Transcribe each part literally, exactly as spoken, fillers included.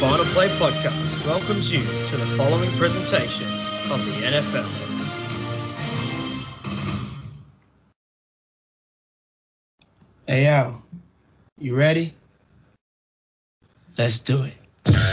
Final Play Podcast welcomes you to the following presentation of the N F L. Hey, Al, you ready? Let's do it.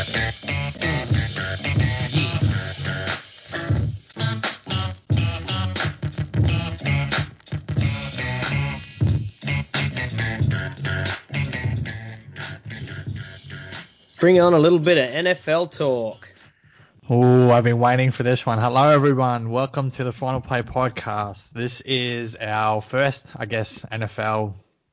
Bring on a little bit of N F L talk. Oh, I've been waiting for this one. Hello, everyone. Welcome to the Final Play Podcast. This is our first, I guess, N F L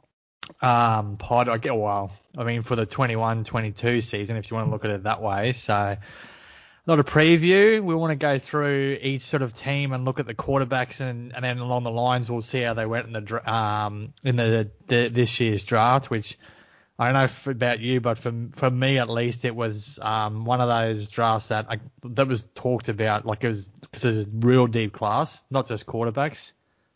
um, pod. I get well. I mean, for the twenty-one twenty-two season, if you want to look at it that way. So, not a preview. We want to go through each sort of team and look at the quarterbacks, and, and then along the lines, we'll see how they went in the dra- um in the, the this year's draft, which. I don't know if about you, but for for me at least, it was um, one of those drafts that I, that was talked about, like it was because it was a real deep class, not just quarterbacks.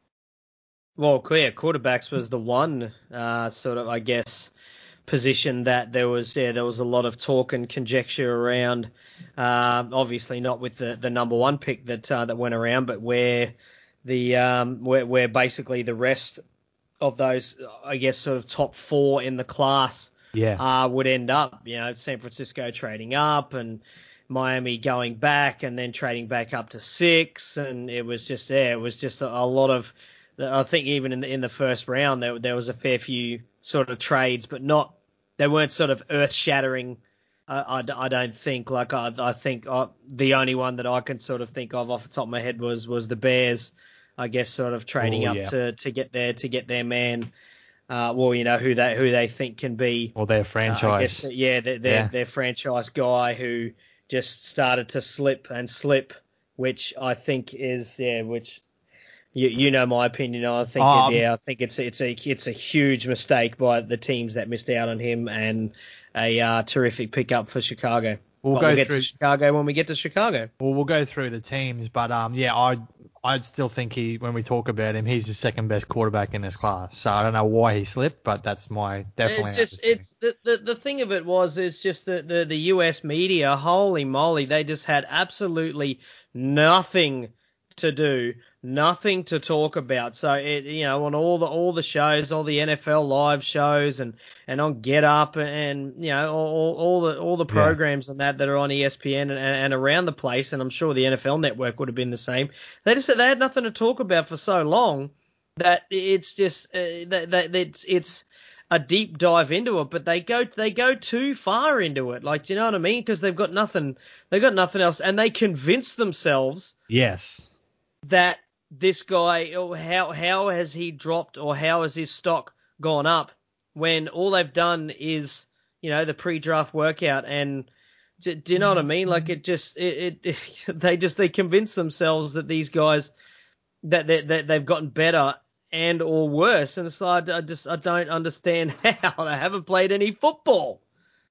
Well, yeah, quarterbacks was the one uh, sort of, I guess, position that there was yeah, there was a lot of talk and conjecture around. Um, obviously, not with the, the number one pick that uh, that went around, but where the um, where where basically the rest of those, I guess, sort of top four in the class Yeah. uh, would end up, you know, San Francisco trading up and Miami going back and then trading back up to six. And it was just there. Yeah, it was just a, a lot of, I think even in the, in the first round, there, there was a fair few sort of trades, but not, they weren't sort of earth shattering. I, I, I don't think like I, I think uh, the only one that I can sort of think of off the top of my head was, was the Bears. I guess sort of trading oh, up yeah. to, to get there to get their man, uh, well, you know who they who they think can be, Or their franchise. Uh, I guess, yeah, their their, Yeah. their franchise guy who just started to slip and slip, which I think is yeah, which you you know my opinion. I think Um, it, yeah, I think it's it's a it's a huge mistake by the teams that missed out on him and a uh, terrific pickup for Chicago. We'll but go we'll get through- to Chicago when we get to Chicago. Well, we'll go through the teams, but um, yeah, I I'd still think he when we talk about him, he's the second best quarterback in this class. So I don't know why he slipped, but that's my definitely. It's just it's the, the the thing of it was is just the, the the U S media, holy moly, they just had absolutely nothing to do, nothing to talk about. So it you know on all the all the shows, all the N F L live shows, and, and on Get Up, and you know all, all the all the programs and that that are on E S P N and, and around the place, and I'm sure the N F L Network would have been the same. They just they had nothing to talk about for so long that it's just uh, that, that it's it's a deep dive into it, but they go they go too far into it. Like, do you know what I mean? Because they've got nothing they've got nothing else, and they convince themselves yes. that this guy, oh, how how has he dropped or how has his stock gone up when all they've done is, you know, the pre-draft workout. And do, do you know what I mean? Like it just it, it they just they convince themselves that these guys that that, that they've gotten better and or worse, and it's like I just I don't understand how they haven't played any football.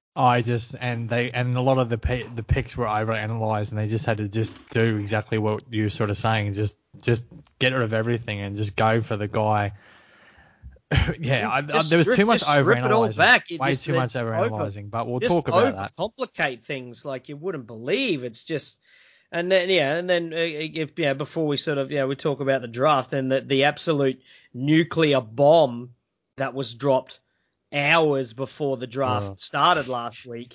I just and they and a lot of the p- the picks were overanalyzed, and they just had to just do exactly what you were sort of saying, just just get rid of everything and just go for the guy. yeah, I, I, there was strip, too much overanalyzing. It all back. Way just, too much overanalyzing, over, but we'll talk about that. Complicate things like you wouldn't believe. It's just, and then yeah, and then uh, if yeah, before we sort of yeah we talk about the draft, then the the absolute nuclear bomb that was dropped hours before the draft oh. started last week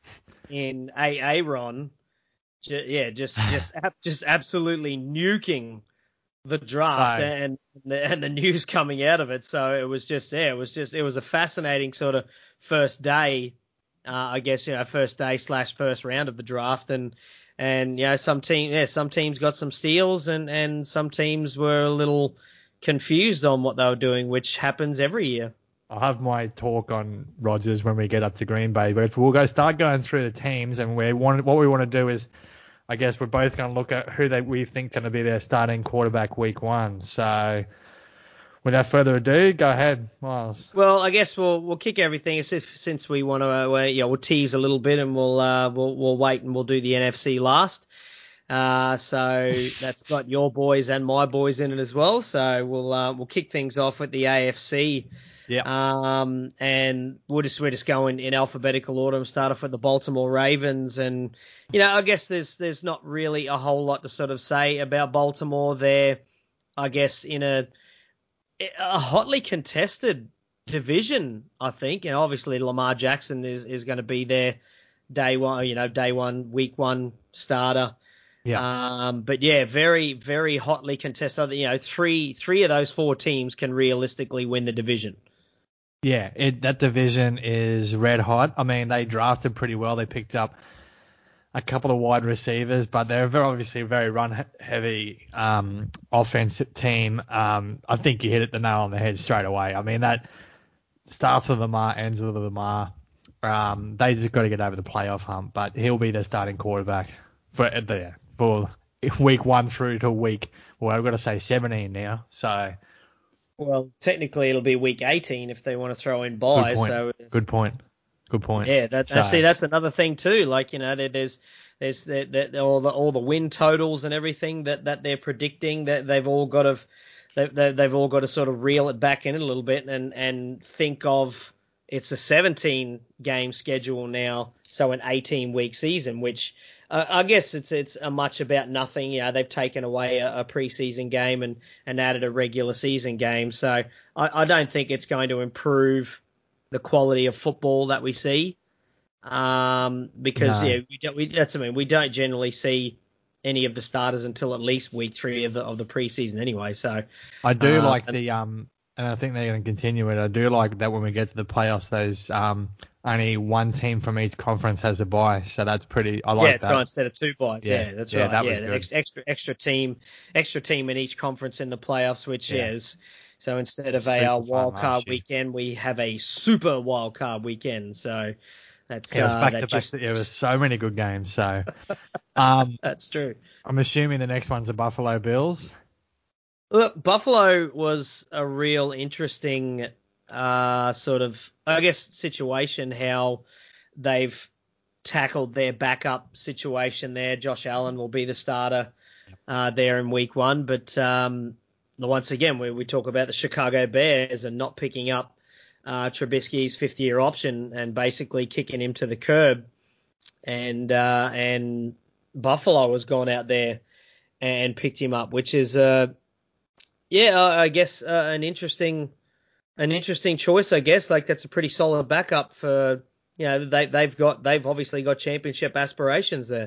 in Aaron, yeah, just just just absolutely nuking the draft so, and the, and the news coming out of it. So it was just yeah, it was just it was a fascinating sort of first day, uh, I guess you know first day slash first round of the draft, and and you know some team yeah some teams got some steals and and some teams were a little confused on what they were doing, which happens every year. I'll have my talk on Rodgers when we get up to Green Bay, but if we'll go start going through the teams, and we want what we want to do is, I guess we're both going to look at who they we think going to be their starting quarterback week one. So, without further ado, go ahead, Miles. Well, I guess we'll we'll kick everything since we want to uh, yeah we'll tease a little bit and we'll uh, we'll we'll wait and we'll do the N F C last. Uh, so that's got your boys and my boys in it as well. So we'll uh, we'll kick things off with the A F C. Yeah. Um, and we'll just, we're just going in alphabetical order and start off with the Baltimore Ravens. And, you know, I guess there's, there's not really a whole lot to sort of say about Baltimore. They're, I guess, in a, a hotly contested division, I think. And obviously Lamar Jackson is, is going to be their day one, you know, day one, week one starter. Yeah. Um, but yeah, very, very hotly contested. You know, three, three of those four teams can realistically win the division. Yeah, it, that division is red hot. I mean, they drafted pretty well. They picked up a couple of wide receivers, but they're very, obviously a very run-heavy um, offensive team. Um, I think you hit it the nail on the head straight away. I mean, that starts with Lamar, ends with Lamar. Um, they just got to get over the playoff hump, but he'll be their starting quarterback for the for week one through to week, well, I've got to say seventeen now. So. Well, technically it'll be week eighteen if they want to throw in Good buys. point. So Good point. Good point. yeah, that so, see that's another thing too. Like, you know, there, there's there's the, the, all the all the win totals and everything that, that they're predicting, that they've all got to they, they, they've all got to sort of reel it back in a little bit and and think of it's a seventeen game schedule now, so an eighteen week season, which uh, I guess it's it's a much about nothing. You know, they've taken away a, a preseason game and, and added a regular season game, so I, I don't think it's going to improve the quality of football that we see. Um, because No. yeah, we don't, we, that's I mean we don't generally see any of the starters until at least week three of the of the preseason anyway. So I do uh, like the um, and I think they're going to continue it. I do like that when we get to the playoffs, those um, only one team from each conference has a bye, so that's pretty. I like yeah, that's that. right. Instead of two buys, yeah, Yeah, that's yeah, right. that Yeah, was the good. extra, extra extra team, extra team in each conference in the playoffs, which Yeah. is so instead of Super a uh, fun wild last card year. weekend, we have a super wild card weekend. So that's Yeah, it was uh, back that to back. just There was so many good games. So, um, that's true. I'm assuming the next one's the Buffalo Bills. Look, Buffalo was a real interesting uh, sort of, I guess, situation, how they've tackled their backup situation there. Josh Allen will be the starter uh, there in week one. But um, once again, we, we talk about the Chicago Bears and not picking up uh, Trubisky's fifth-year option and basically kicking him to the curb. And, uh, and Buffalo has gone out there and picked him up, which is... Uh, Yeah, I guess uh, an interesting, an interesting choice. I guess like that's a pretty solid backup for, you know, they they've got they've obviously got championship aspirations there.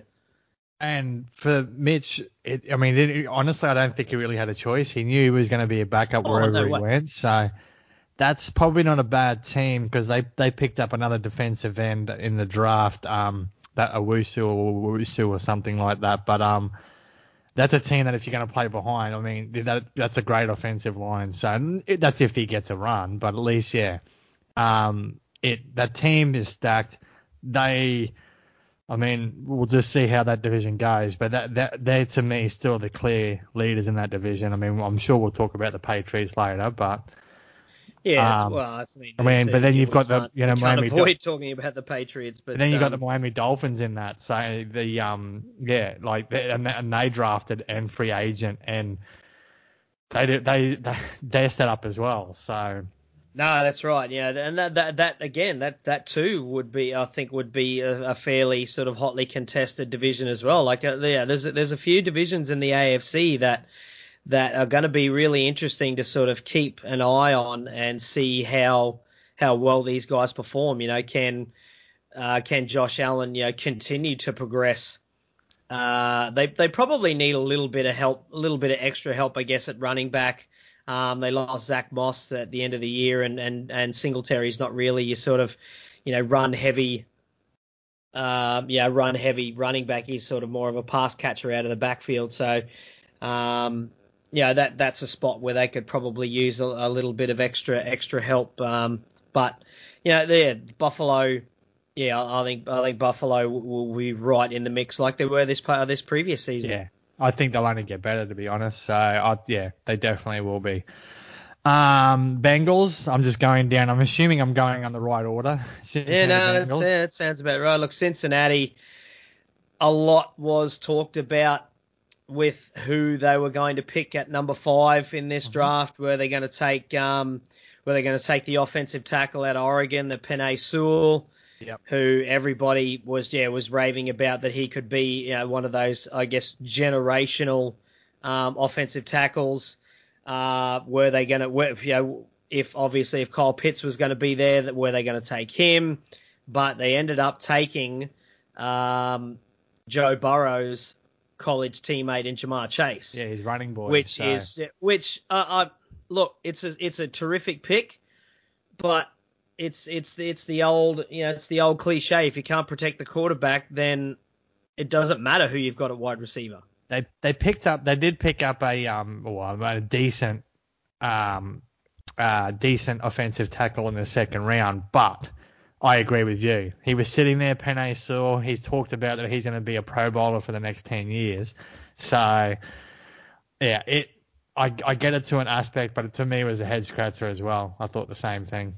And for Mitch, it, I mean, it, honestly, I don't think he really had a choice. He knew he was going to be a backup Oh, wherever no he way. went. So that's probably not a bad team because they, they picked up another defensive end in the draft, um, that Owusu or Owusu or something like that. But um, that's a team that if you're going to play behind, I mean, that that's a great offensive line. So it, that's if he gets a run. But at least, yeah, um, it that team is stacked. They. I mean, we'll just see how that division goes, but that, that they're to me still the clear leaders in that division. I mean, I'm sure we'll talk about the Patriots later, but Yeah, it's, um, well, it's, I mean, I there's mean, but the, then yeah, you've we got the can't you we know can't Miami, avoid talking about the Patriots, but but then you got um, the Miami Dolphins in that, so the um yeah, like they, and, and they drafted and free agent and they do, they they they're set up as well, so. no, that's right. Yeah, and that that that again, that that too would be, I think, would be a, a fairly sort of hotly contested division as well. Like, uh, yeah, there's there's a few divisions in the A F C that. that are going to be really interesting to sort of keep an eye on and see how how well these guys perform. You know, can uh, can Josh Allen, you know, continue to progress? Uh, they they probably need a little bit of help, a little bit of extra help, I guess, at running back. Um, they lost Zach Moss at the end of the year, and and and Singletary's not really your sort of, you know, run heavy. Um, yeah, run heavy running back. He's sort of more of a pass catcher out of the backfield. So, um, yeah, that that's a spot where they could probably use a, a little bit of extra extra help. Um, but you know, there Buffalo, yeah, I think I think Buffalo will, will be right in the mix like they were this part this previous season. Yeah, I think they'll only get better, to be honest. So, I, yeah, they definitely will be. Um, Bengals, I'm just going down. I'm assuming I'm going on the right order. Yeah, no, that's, yeah, that sounds about right. Look, Cincinnati, a lot was talked about with who they were going to pick at number five in this Mhm. draft. Were they going to take um, Were they going to take the offensive tackle out of Oregon, the Penei Sewell, Yep. who everybody was yeah was raving about that he could be, you know, one of those, I guess, generational um, offensive tackles? Uh, were they going to, you know, if obviously if Kyle Pitts was going to be there, that were they going to take him? But they ended up taking um, Joe Burrow's college teammate in Jamar Chase. Yeah, he's running boy. Which so. is which uh, I look, it's a it's a terrific pick, but it's it's the, it's the old you know it's the old cliche. If you can't protect the quarterback, then it doesn't matter who you've got at wide receiver. They they picked up they did pick up a um well, a decent um uh decent offensive tackle in the second round, but I agree with you. He was sitting there, Penei Sewell. He's talked about that he's going to be a Pro Bowler for the next ten years. So yeah, it I I get it to an aspect, but to me it was a head scratcher as well. I thought the same thing.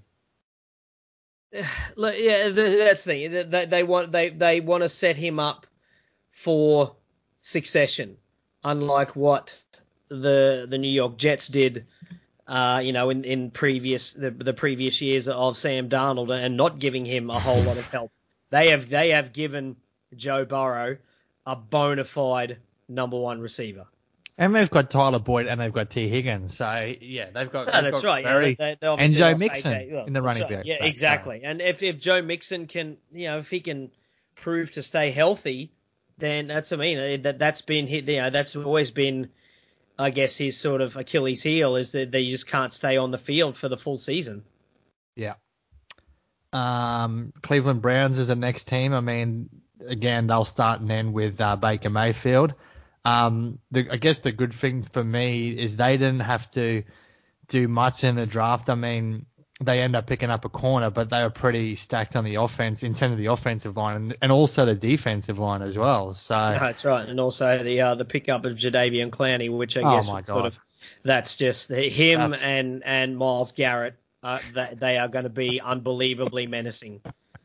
Yeah, that's the thing. They, they want they they want to set him up for succession, unlike what the the New York Jets did, uh, you know, in, in previous the, the previous years of Sam Darnold, and not giving him a whole lot of help. They have they have given Joe Burrow a bona fide number one receiver. And they've got Tyler Boyd and they've got T. Higgins. So, yeah, they've got. No, they've that's got right. Very, yeah, they, they and Joe lost Mixon A J, well, in the running right. back. Yeah, back, exactly. so. And if, if Joe Mixon can, you know, if he can prove to stay healthy, then that's, I mean, that, that's been, you know, that's always been, I guess, his sort of Achilles heel is that they just can't stay on the field for the full season. Yeah. Um, Cleveland Browns is the next team. I mean, again, they'll start and end with uh, Baker Mayfield. Um, the, I guess the good thing for me is they didn't have to do much in the draft. I mean, they end up picking up a corner, but they were pretty stacked on the offense in terms of the offensive line and, and also the defensive line as well. So no, that's right, and also the uh, the pickup of Jadeveon Clowney, which I oh guess my sort God. of that's just him That's... and and Myles Garrett. Uh, that they are going to be unbelievably menacing.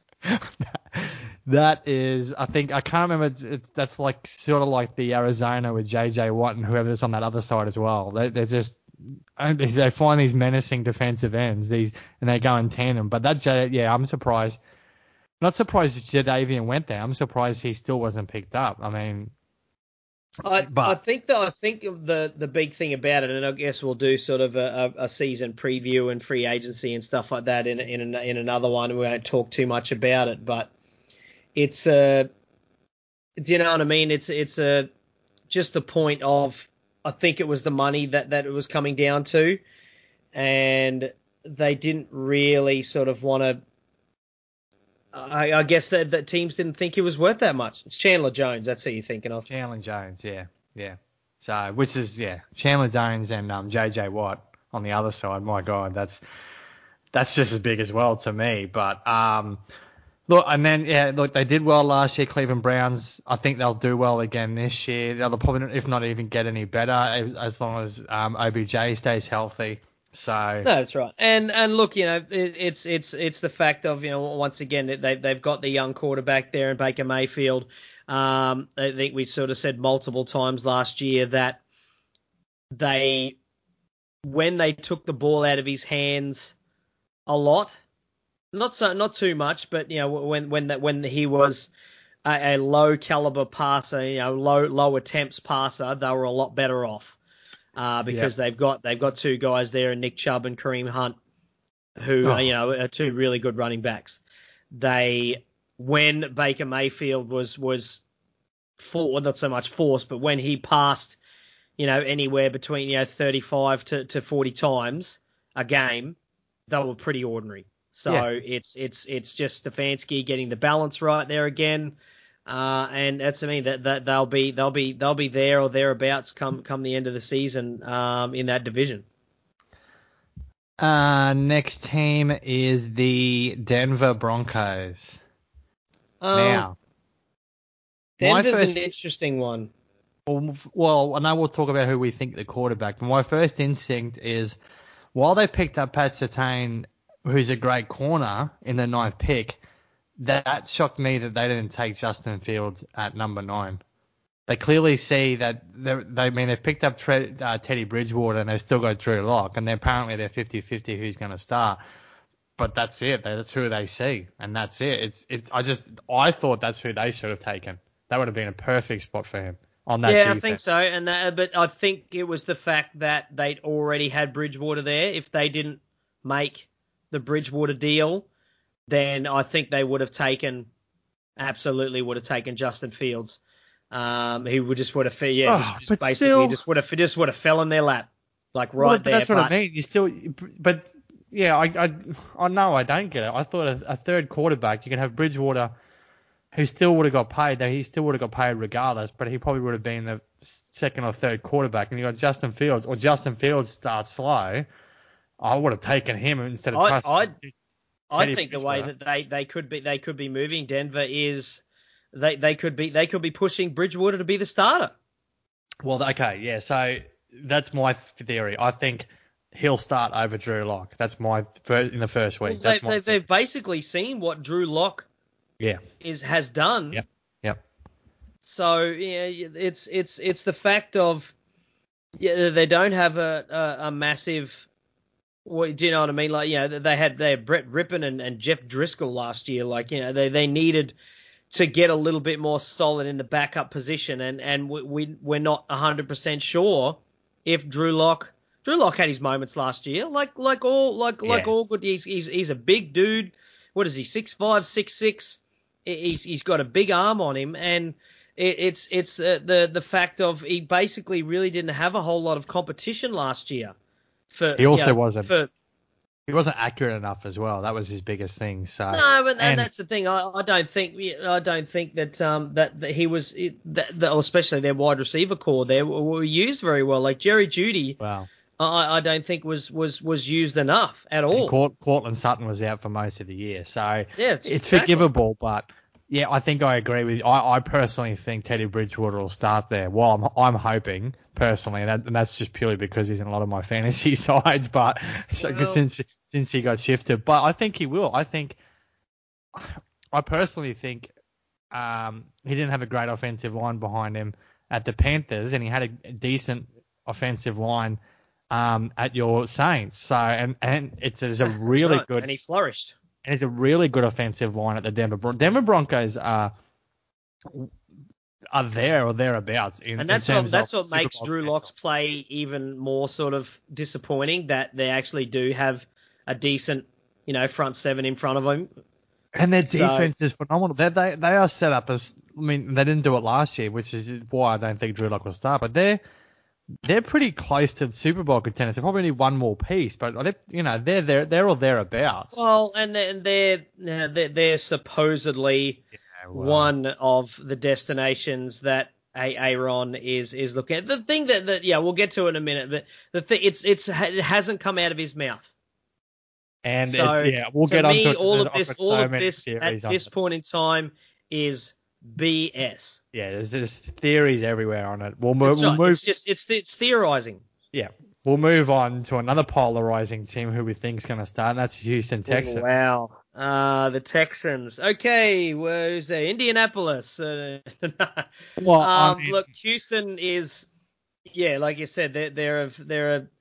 That is, I think, I can't remember. It's, it's that's like sort of like the Arizona with J J Watt and whoever's on that other side as well. They, they're just they find these menacing defensive ends, these, and they go in tandem. But that, J, yeah, I'm surprised. Not surprised Jadeveon went there. I'm surprised he still wasn't picked up. I mean, I but I think that I think the the big thing about it, and I guess we'll do sort of a, a season preview and free agency and stuff like that in in in another one. We won't talk too much about it, but it's a, do you know what I mean? It's it's a just the point of, I think it was the money that that it was coming down to, and they didn't really sort of want to. I, I guess that, that teams didn't think it was worth that much. It's Chandler Jones. That's who you're thinking of. Chandler Jones, yeah, yeah. So, which is, yeah, Chandler Jones and um, J J Watt on the other side. My God, that's that's just as big as well to me. But um, look, and then yeah, look, they did well last year. Cleveland Browns. I think they'll do well again this year. They'll probably, if not even get any better, as, as long as um, O B J stays healthy. So no, that's right. And and look, you know, it, it's it's it's the fact of, you know, once again they they've got the young quarterback there in Baker Mayfield. Um, I think we sort of said multiple times last year that they, when they took the ball out of his hands a lot, not so not too much, but you know, when when that when he was a, a low caliber passer, you know, low low attempts passer, they were a lot better off. Uh, because yep. they've got they've got two guys there, Nick Chubb and Kareem Hunt, who oh. you know are two really good running backs. They, when Baker Mayfield was was for, well, not so much forced, but when he passed, you know, anywhere between, you know, thirty-five to, to forty times a game, they were pretty ordinary. So yeah. it's it's it's just Stefanski getting the balance right there again. Uh, and that's, I mean, that, that they'll be they'll be they'll be there or thereabouts come come the end of the season um, in that division. Uh, next team is the Denver Broncos. Um, now, Denver's first, an interesting one. Well, well, I know we'll talk about who we think the quarterback. But my first instinct is, while they picked up Pat Surtain, who's a great corner in the ninth pick, that shocked me that they didn't take Justin Fields at number nine. they clearly see that they, they I mean they've picked up Tre- uh, Teddy Bridgewater and they've still got Drew Lock, and they're apparently they're fifty-fifty who's going to start. But that's it. That's who they see, and that's it. It's it's. I just I thought that's who they should have taken. That would have been a perfect spot for him on that yeah, defense. I think so. And that, but I think it was the fact that they'd already had Bridgewater there. If they didn't make the Bridgewater deal, then I think they would have taken, absolutely would have taken Justin Fields. Um, he would just would have, yeah, Oh, just, just but basically still- just would have just would have fell in their lap, like right Well, but there. that's what but, I mean. You still, but yeah, I I I know I don't get it. I thought a, a third quarterback, you can have Bridgewater, who still would have got paid. Though he still would have got paid regardless, but he probably would have been the second or third quarterback. And you got Justin Fields, or Justin Fields starts slow. I would have taken him instead of I, trusting. I, Teddy I think the way Bridgewater. that they, they could be they could be moving Denver is they, they could be they could be pushing Bridgewater to be the starter. Well, okay, yeah. So that's my theory. I think he'll start over Drew Lock. That's my in the first week. Well, they, that's my they, they've basically seen what Drew Lock yeah. is has done. Yep. Yep. So yeah, it's it's it's the fact of yeah they don't have a a, a massive. What, do you know what I mean? Like, you know, they had they had Brett Rippon and, and Jeff Driscoll last year. Like, you know, they, they needed to get a little bit more solid in the backup position, and and we, we we're not one hundred percent sure if Drew Lock Drew Lock had his moments last year. Like like all like like Yeah. all good. He's he's he's a big dude. What is he? six five, six six He's he's got a big arm on him, and it, it's it's uh, the the fact of he basically really didn't have a whole lot of competition last year. For, He also you know, wasn't. For, He wasn't accurate enough as well. That was his biggest thing. So no, but and, and that's the thing. I, I don't think I don't think that um that, that he was that, that especially their wide receiver core there were, were used very well. Like Jerry Jeudy, wow. I, I don't think was was was used enough at all. And Court, Cortland Sutton was out for most of the year, so Yeah, it's it's exactly. forgivable. But yeah, I think I agree with you. I, I personally think Teddy Bridgewater will start there. Well, I'm, I'm hoping personally, and, that, and that's just purely because he's in a lot of my fantasy sides. But so, Well- since since he got shifted, but I think he will. I think I personally think um, he didn't have a great offensive line behind him at the Panthers, and he had a decent offensive line um, at your Saints. So and and it's, it's a That's really right, good. and he flourished. And it's a really good offensive line at the Denver Bron- Denver Broncos are are there or thereabouts in, And that's in what terms that's of what Super makes Bowl Drew potential. Lock's play even more sort of disappointing. That they actually do have a decent, you know, front seven in front of him. And their So- defense is phenomenal. They they they are set up as I mean they didn't do it last year, which is why I don't think Drew Lock will start. But they're they're pretty close to the Super Bowl contenders. They probably need one more piece, but they, you know they're there they're all thereabouts. Well, and and they're they're, they're supposedly Yeah, well, one of the destinations that A- Aaron is is looking at. The thing that, that yeah, we'll get to it in a minute, but the thing it's it's it hasn't come out of his mouth. and So it's yeah we'll to get me, onto it. all There's- of I've this got all so of many this theories at on this it. point in time is B S. Yeah, there's just theories everywhere on it. We'll, move. That's we'll right. move. It's just it's it's theorizing. Yeah, we'll move on to another polarizing team who we think is going to start, and that's Houston Texans. Oh, wow. Uh, the Texans. Okay, where's there? Indianapolis. Uh, Well, I um, mean- look, Houston is, yeah, like you said, they're they're a, they're a,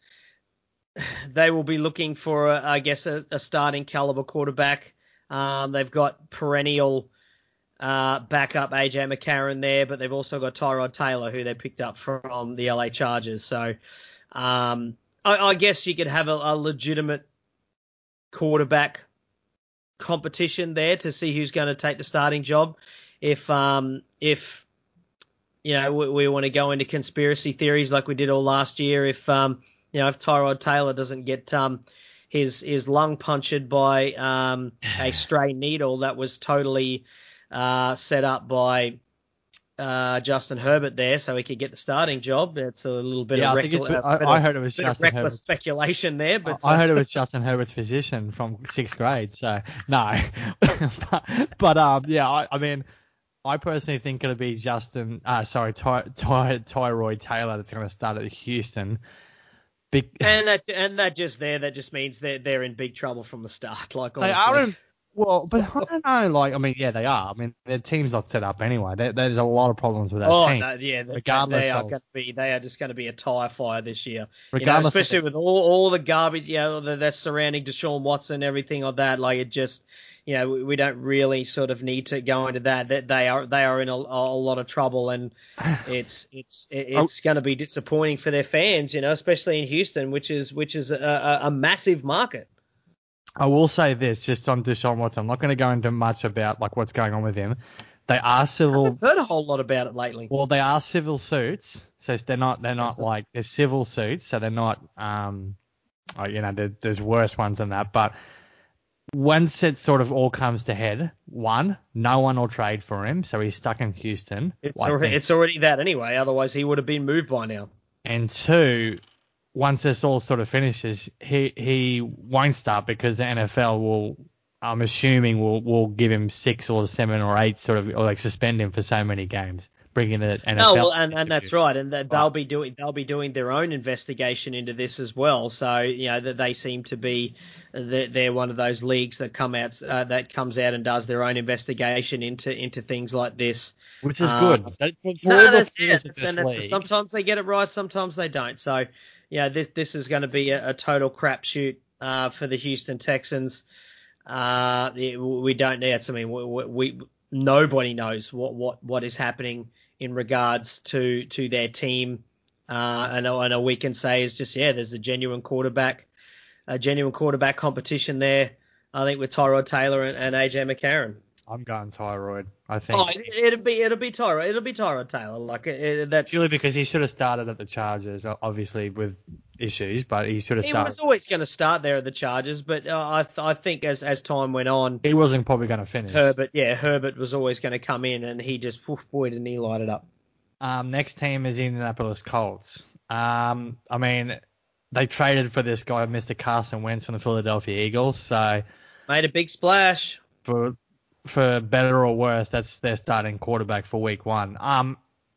they will be looking for, a, I guess, a, a starting caliber quarterback. Um, they've got perennial uh, backup A J McCarron there, but they've also got Tyrod Taylor, who they picked up from the L A Chargers. So, um, I, I guess you could have a, a legitimate quarterback competition there to see who's going to take the starting job. If um if you know we, we want to go into conspiracy theories like we did all last year, if um you know if Tyrod Taylor doesn't get um his his lung punctured by um a stray needle that was totally uh set up by uh Justin Herbert there, so he could get the starting job. It's a little bit Yeah, of I think reckless, it's- uh, I- bit I of- heard it was bit of Justin reckless Herbert. speculation there, but I uh, heard it was Justin Herbert's physician from sixth grade, so no. but, but um, yeah, I, I mean, I personally think it'll be Justin, uh, sorry, Ty, Ty, Tyrod Taylor that's going to start at Houston. Big, And that and that just there, that just means they're they're in big trouble from the start. Like they honestly. are in Well, but I don't know. Like, I mean, yeah, they are. I mean, their team's not set up anyway. There, there's a lot of problems with that Oh team. no, yeah, they, regardless they are of, going to be, they are just going to be a tire fire this year. You know, regardless especially of the, with all all the garbage, you know, that, that's surrounding Deshaun Watson and everything like that. Like it just, you know, we, we don't really sort of need to go into that. That they are they are in a, a lot of trouble, and it's it's it's going to be disappointing for their fans, you know, especially in Houston, which is which is a, a, a massive market. I will say this, just on Deshaun Watson. I'm not going to go into much about like what's going on with him. They are civil. I've heard a whole lot about it lately. Well, they are civil suits, so they're not they're not like they're civil suits, so they're not um, oh, you know, there, there's worse ones than that. But once it sort of all comes to head, one, no one will trade for him, so he's stuck in Houston. It's well, already, it's already that anyway. Otherwise, he would have been moved by now. And two, once this all sort of finishes, he he won't start because the N F L will, I'm assuming, will will give him six or seven or eight sort of, or like suspend him for so many games, bringing the N F L. No, well, and, and that's right, and that they'll be doing they'll be doing their own investigation into this as well. So you know that they seem to be they're one of those leagues that come out uh, that comes out and does their own investigation into into things like this, which is uh, good. That, for no, all that's, the yeah, of that's, this and that's, league, sometimes they get it right, sometimes they don't. So yeah, this this is going to be a, a total crapshoot uh, for the Houston Texans. Uh, we don't need. I mean, we, we nobody knows what, what, what is happening in regards to to their team. Uh, and, and all we can say is just yeah, there's a genuine quarterback, a genuine quarterback competition there. I think with Tyrod Taylor and, and A J McCarron. I'm going Tyrod. I think. Oh, it, it'll be it'll be Tyrod. It'll be Tyrod Taylor. Like it, that's purely because he should have started at the Chargers, obviously with issues, but he should have he started. was always going to start there at the Chargers, but uh, I th- I think as as time went on, he wasn't probably going to finish. Herbert, yeah, Herbert was always going to come in, and he just poof, boy didn't he light it up. Um, next team is Indianapolis Colts. Um, I mean, they traded for this guy, Mister Carson Wentz from the Philadelphia Eagles, so made a big splash. For for better or worse, that's their starting quarterback for week one. Um,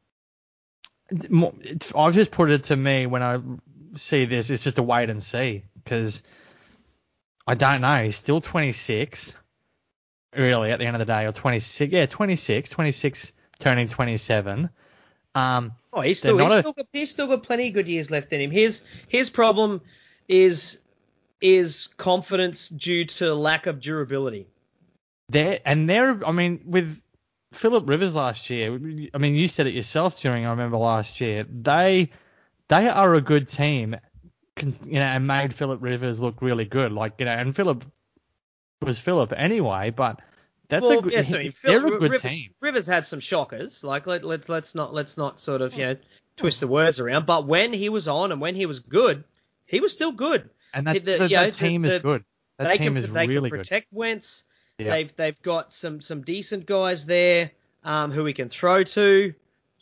I've just put it to me when I see this, it's just a wait and see because I don't know. He's still twenty-six, really, at the end of the day, or twenty-six. Yeah, twenty-six, twenty-six turning twenty-seven. Um, oh, he's still he's, a, still got, he's still got plenty of good years left in him. His his problem is is confidence due to lack of durability. There and there, I mean, with Phillip Rivers last year, I mean, you said it yourself during, I remember last year, they they are a good team, you know, and made Phillip Rivers look really good. Like, you know, and Phillip was Phillip anyway, but that's well, a good, yeah, so, Phil, they're a good Rivers, team. Rivers had some shockers. Like, let, let, let's not let's not sort of, you know, twist the words around. But when he was on and when he was good, he was still good. And that, the, the, you know, that team the, is good. That they team can, is they really can good. protect Wentz. Yeah. They've they've got some some decent guys there um, who he can throw to.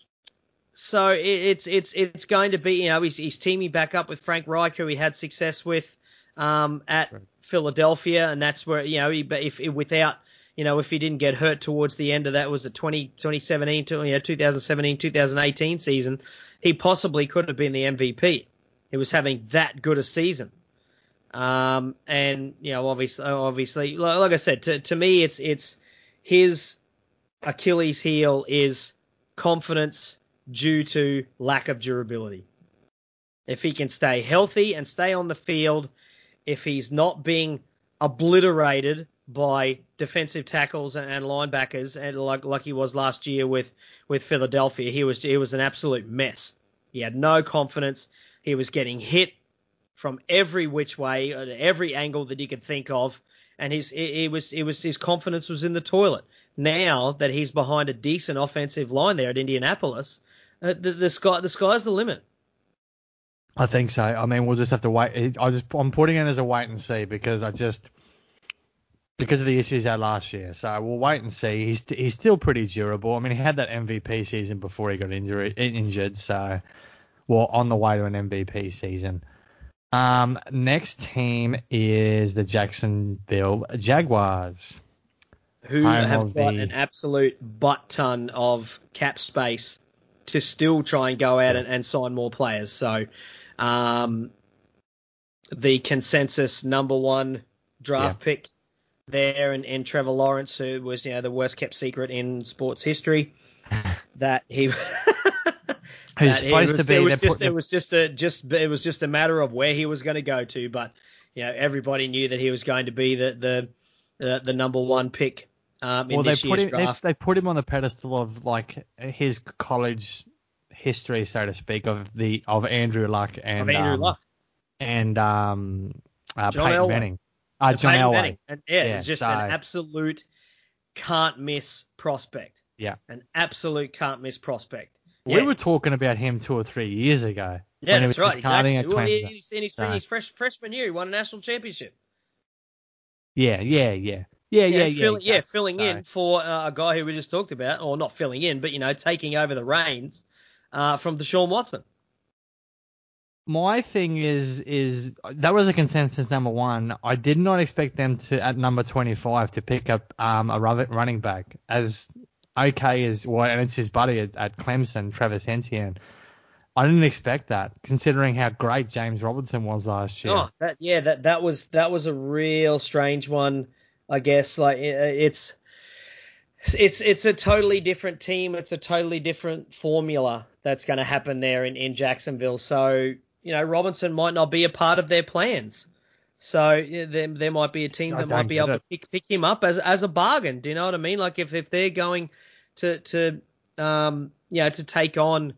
So it, it's it's it's going to be, you know, he's, he's teaming back up with Frank Reich, who he had success with um, at right. Philadelphia, and that's where, you know, he, if, if without, you know, if he didn't get hurt towards the end of that, was a twenty seventeen to, you know, twenty seventeen twenty eighteen season, he possibly could have been the M V P. He was having that good a season. Um, and, you know, obviously, obviously, like I said, to, to me, it's, it's his Achilles heel is confidence due to lack of durability. If he can stay healthy and stay on the field, if he's not being obliterated by defensive tackles and, and linebackers, and like, like he was last year with, with Philadelphia, he was, he was an absolute mess. He had no confidence. He was getting hit from every which way, every angle that he could think of, and his it was it was his confidence was in the toilet. Now that he's behind a decent offensive line there at Indianapolis, uh, the, the sky the sky's the limit. I think so. I mean, we'll just have to wait. I just I'm putting it as a wait and see because I just because of the issues he had last year. So we'll wait and see. He's he's still pretty durable. I mean, he had that M V P season before he got injury, injured. So well, on the way to an M V P season. Um, next team is the Jacksonville Jaguars, who have got the... an absolute butt ton of cap space to still try and go out and, and sign more players. So, um, the consensus number one draft yeah. pick there, and, and Trevor Lawrence, who was, you know, the worst kept secret in sports history, that he Who's that he supposed was, to be? it was they're just putting it was just a just it was just a matter of where he was going to go to, but you know, everybody knew that he was going to be the the the, the number one pick um, in well, they this put year's him. They, draft. they put him on the pedestal of like his college history, so to speak, of the of Andrew Luck and Of Andrew um, Luck, and um, uh, John Peyton Elway, Manning. Uh, and John Peyton Elway. Manning, and yeah, Yeah, it's just so- an absolute can't miss prospect. Yeah. An absolute can't miss prospect. We Yeah. were talking about him two or three years ago. Yeah, when he that's was right. just starting Exactly. at Well, he, Clemson. he's in his, So- his fresh freshman year. He won a national championship. Yeah, yeah, yeah. Yeah, yeah, yeah. Fill, yeah, exactly. filling So- in for uh, a guy who we just talked about, or not filling in, but, you know, taking over the reins uh, from Deshaun Watson. My thing is, is that was a consensus number one. I did not expect them to, at number twenty-five, to pick up um, a run- running back. As okay as, well, and it's his buddy at, at Clemson, Travis Etienne. I didn't expect that, considering how great James Robinson was last year. Oh, that yeah, that that was that was a real strange one, I guess. Like it- it's it's it's a totally different team. It's a totally different formula that's going to happen there in, in Jacksonville. So, you know, Robinson might not be a part of their plans. So yeah, there, there might be a team I that don't might be get able it. to pick, pick him up as as a bargain. Do you know what I mean? Like if, if they're going to to um you know to take on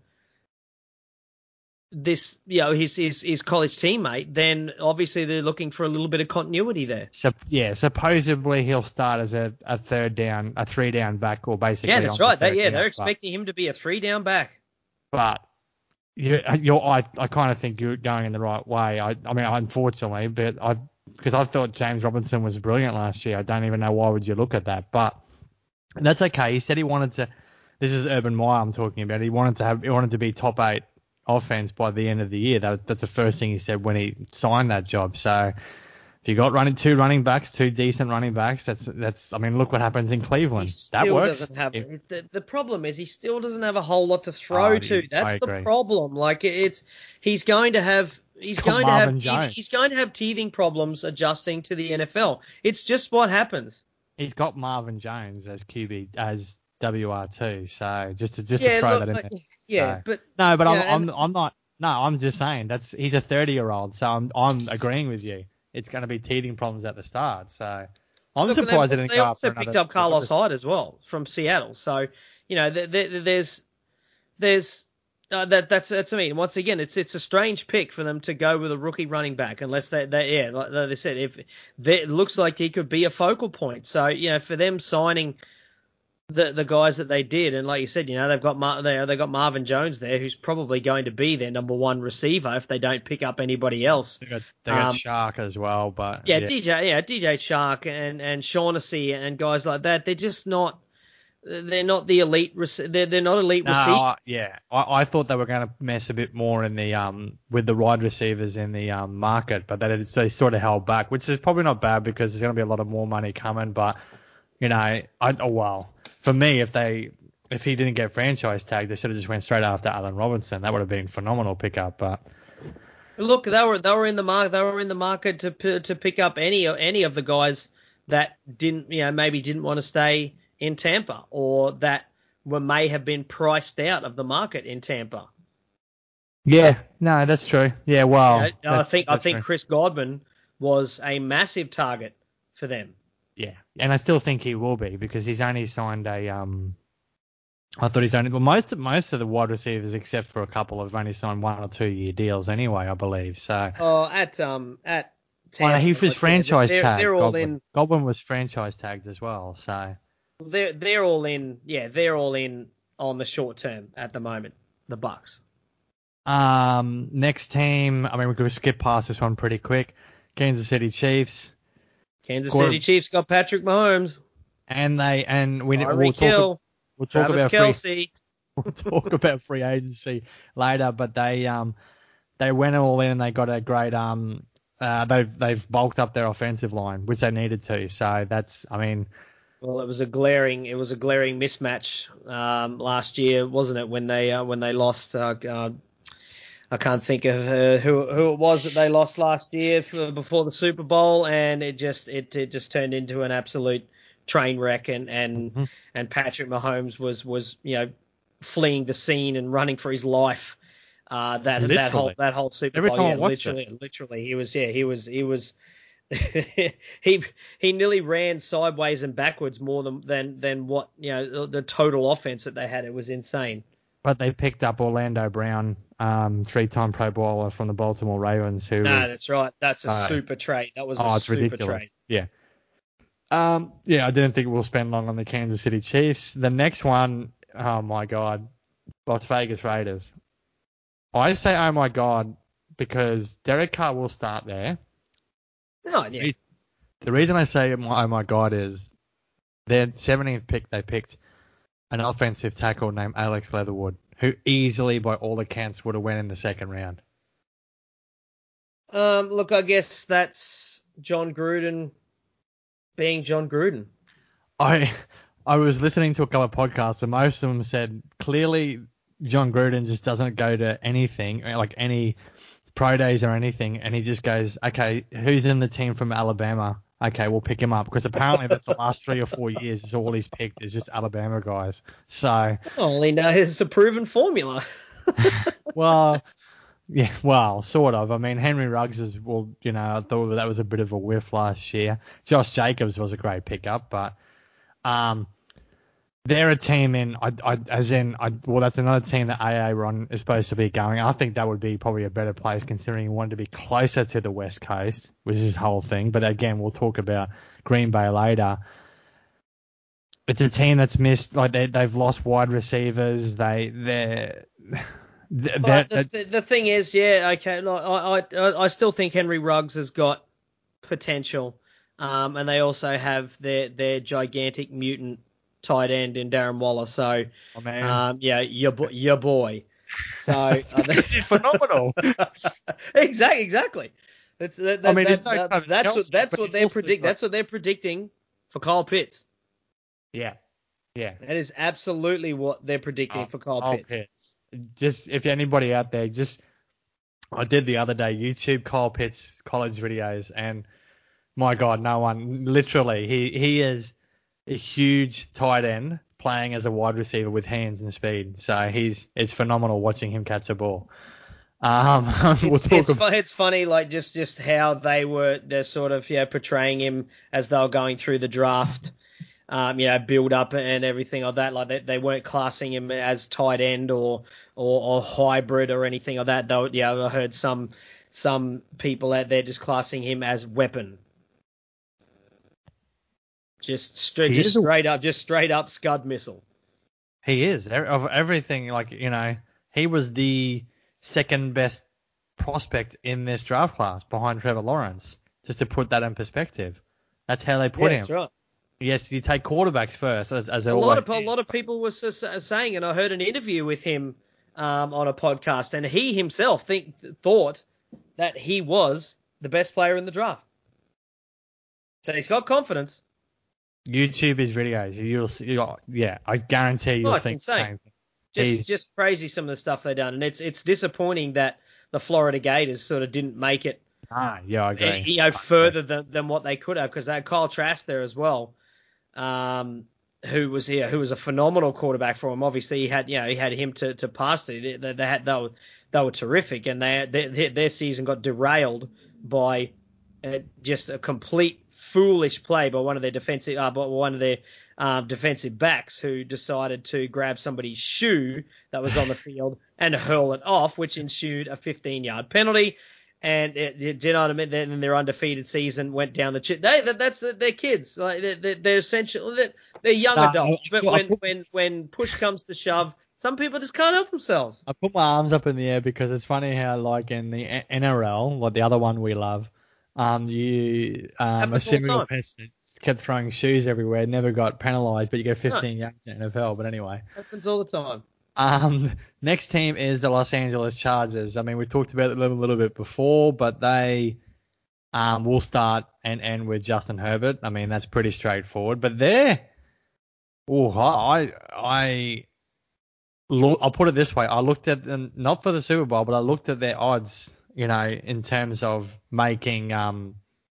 this, you know, his, his his college teammate, then obviously they're looking for a little bit of continuity there. So yeah, supposedly he'll start as a, a third down, a three down back, or basically. Yeah, that's on the right. They, third yeah, down, they're but- expecting him to be a three down back. But you, you're, I, I kind of think you're going in the right way. I, I mean, unfortunately, but I, because I thought James Robinson was brilliant last year. I don't even know why would you look at that, but that's okay. He said he wanted to. This is Urban Meyer I'm talking about. He wanted to have, he wanted to be top eight offense by the end of the year. That, that's the first thing he said when he signed that job. So if you got running two running backs, two decent running backs, that's that's. I mean, look what happens in Cleveland. He still that works. doesn't have If- the, the problem is he still doesn't have a whole lot to throw Oh, to. I That's the agree. problem. Like it's he's going to have he's got going Marvin to have Jones. he's going to have teething problems adjusting to the N F L. It's just what happens. he's got Marvin Jones as Q B as W R two. So just to just Yeah, to throw look, that in like, there. yeah, So- but No, but yeah, I'm and- I'm I'm not. No, I'm just saying that's he's a thirty year old. So I'm I'm agreeing with you. It's going to be teething problems at the start. So I'm Look, surprised they, they didn't they go also up for picked another. up Carlos Hyde as well from Seattle. So you know, there, there, there's there's uh, that that's that's I mean, once again, it's it's a strange pick for them to go with a rookie running back unless they they yeah, like they said, if they, it looks like he could be a focal point. So you know, for them signing the the guys that they did, and like you said, you know, they've got Mar- they they got Marvin Jones there, who's probably going to be their number one receiver if they don't pick up anybody else. They got, they got Um, Shark as well, but Yeah, D J, yeah, D J Shark and and Shaughnessy and guys like that. They're just not. They're not the elite. Rec- they're they're not elite No, receivers. I, yeah, I, I thought they were going to mess a bit more in the um with the wide receivers in the um market, but they they sort of held back, which is probably not bad because there's going to be a lot of more money coming. But you know, I oh well, for me, if they if he didn't get franchise tagged, they should have just went straight after Allen Robinson. That would have been a phenomenal pickup. But Look, they were they were in the market. They were in the market to p- to pick up any any of the guys that didn't you know maybe didn't want to stay in Tampa or that were may have been priced out of the market in Tampa. yeah, no, that's true. Yeah, well, You know, I that's- think I that's think true. Chris Godwin was a massive target for them. Yeah, and I still think he will be because he's only signed a um. I thought he's only well most of most of the wide receivers except for a couple have only signed one or two year deals anyway, I believe. So Oh, at um at oh, Tampa, no, he was like, yeah, franchise they're, tagged. They're all Godwin. in. Godwin was franchise tagged as well. So They're they're all in. Yeah, they're all in on the short term at the moment. The Bucks. um, next team, I mean we could skip past this one pretty quick. Kansas City Chiefs, Kansas Quarter- City Chiefs got Patrick Mahomes, and they and we Tyreek we'll talk Hill, we'll talk Travis about free, Kelsey. we'll talk about free agency later, but they um they went all in and they got a great um uh they've they've bulked up their offensive line, which they needed to. So that's I mean Well, it was a glaring it was a glaring mismatch um, last year, wasn't it? When they uh, when they lost uh, uh, I can't think of uh, who who it was that they lost last year for, before the Super Bowl, and it just it, it just turned into an absolute train wreck, and and, Mm-hmm. and Patrick Mahomes was was you know fleeing the scene and running for his life. Uh, that Literally. that whole that whole Super Every Bowl, time I yeah, watched literally, it. literally, he was yeah, he was he was he he nearly ran sideways and backwards more than than than what you know the, the total offense that they had. It was insane. But they picked up Orlando Brown, um, three-time Pro Bowler from the Baltimore Ravens, who No, was that's right. That's a uh, super trade. That was oh, a it's super ridiculous. trade. Yeah. Um, yeah, I didn't think we'll spend long on the Kansas City Chiefs. The next one, oh my God, Las Vegas Raiders. I say, oh my God, because Derek Carr will start there. Oh, yeah. The reason I say, oh my God, is their seventeenth pick, they picked an offensive tackle named Alex Leatherwood, who easily, by all accounts, would have went in the second round. Um, look, I guess that's John Gruden being John Gruden. I I was listening to a couple of podcasts, and most of them said clearly John Gruden just doesn't go to anything, like any pro days or anything, and he just goes, okay, who's in the team from Alabama? Okay, we'll pick him up, because apparently that's the last three or four years is all he's picked is just Alabama guys. So, Well, you know, it's a proven formula. well, yeah, well, sort of. I mean, Henry Ruggs is, well, you know, I thought that was a bit of a whiff last year. Josh Jacobs was a great pickup, but um, they're a team in, I, I, as in, I, well, that's another team that A A Ron is supposed to be going. I think that would be probably a better place considering he wanted to be closer to the West Coast, which is his whole thing. But again, we'll talk about Green Bay later. It's a team that's missed, like they, they've lost wide receivers. They, they're, they're, But they're the, the thing is, yeah, okay, like, I, I I still think Henry Ruggs has got potential, um, and they also have their their gigantic mutant tight end in Darren Waller. So, oh, man. um, yeah, your bo- your boy. So uh, He's phenomenal. exactly, exactly. That's that, that, I mean, that, it's no that, Travis that's Kelce, what that's but what he's they're also predict. got- That's what they're predicting for Kyle Pitts. Yeah, yeah. That is absolutely what they're predicting Oh, for Kyle Kyle Pitts. Pitts. Just if anybody out there, just I did the other day YouTube Kyle Pitts college videos, and my God, no one literally he he is a huge tight end playing as a wide receiver with hands and speed. So he's it's phenomenal watching him catch a ball. Um, we'll It's, talk it's, about fu- it's funny, like just, just how they were, they're sort of, yeah, portraying him as they were going through the draft, um, you know, build up and everything like that. Like they, they weren't classing him as tight end or, or, or hybrid or anything like that. Though, yeah, I heard some, some people out there just classing him as weapon. Just straight, He just is a- straight up, just straight up Scud missile. he is of everything. Like you know, he was the second best prospect in this draft class behind Trevor Lawrence. Just to put that in perspective, that's how they put Yeah, him. that's right. Yes, you take quarterbacks first, as as A always. lot of a lot of people were s- s- saying, and I heard an interview with him um, on a podcast, and he himself think thought that he was the best player in the draft. So he's got confidence. YouTube his videos. You'll see. You'll, yeah, I guarantee you'll Oh, it's think the insane. same thing. Just He's- just crazy some of the stuff they've done, and it's it's disappointing that the Florida Gators sort of didn't make it, Ah, yeah, I agree. you know, further than, than what they could have, because they had Kyle Trask there as well. Um, who was here, who was a phenomenal quarterback for him. Obviously, he had, you know, he had him to, to pass to. They, they, they had, they were, they were terrific, and they, they, their season got derailed by uh, just a complete foolish play by one of their defensive, uh, by one of their um, defensive backs who decided to grab somebody's shoe that was on the field and hurl it off, which ensued a fifteen-yard penalty. And it, it, do you know what I mean? Then their undefeated season went down the chip. They, that, that's they're kids. Like they're, they're essentially they're, they're young Nah, adults. I- But I when, put- when when push comes to shove, some people just can't help themselves. I put my arms up in the air because it's funny how, like in the N R L, like the other one we love, um, you um, a Happens all the serial time. person kept throwing shoes everywhere, never got penalised, but you get No. fifteen yards in N F L. But anyway. Happens all the time. Um, next team is the Los Angeles Chargers. I mean, we talked about it a little, little bit before, but they um, will start and end with Justin Herbert. I mean, that's pretty straightforward. But they're, oh, I, I look, I'll put it this way. I looked at them, not for the Super Bowl, but I looked at their odds, you know, in terms of making um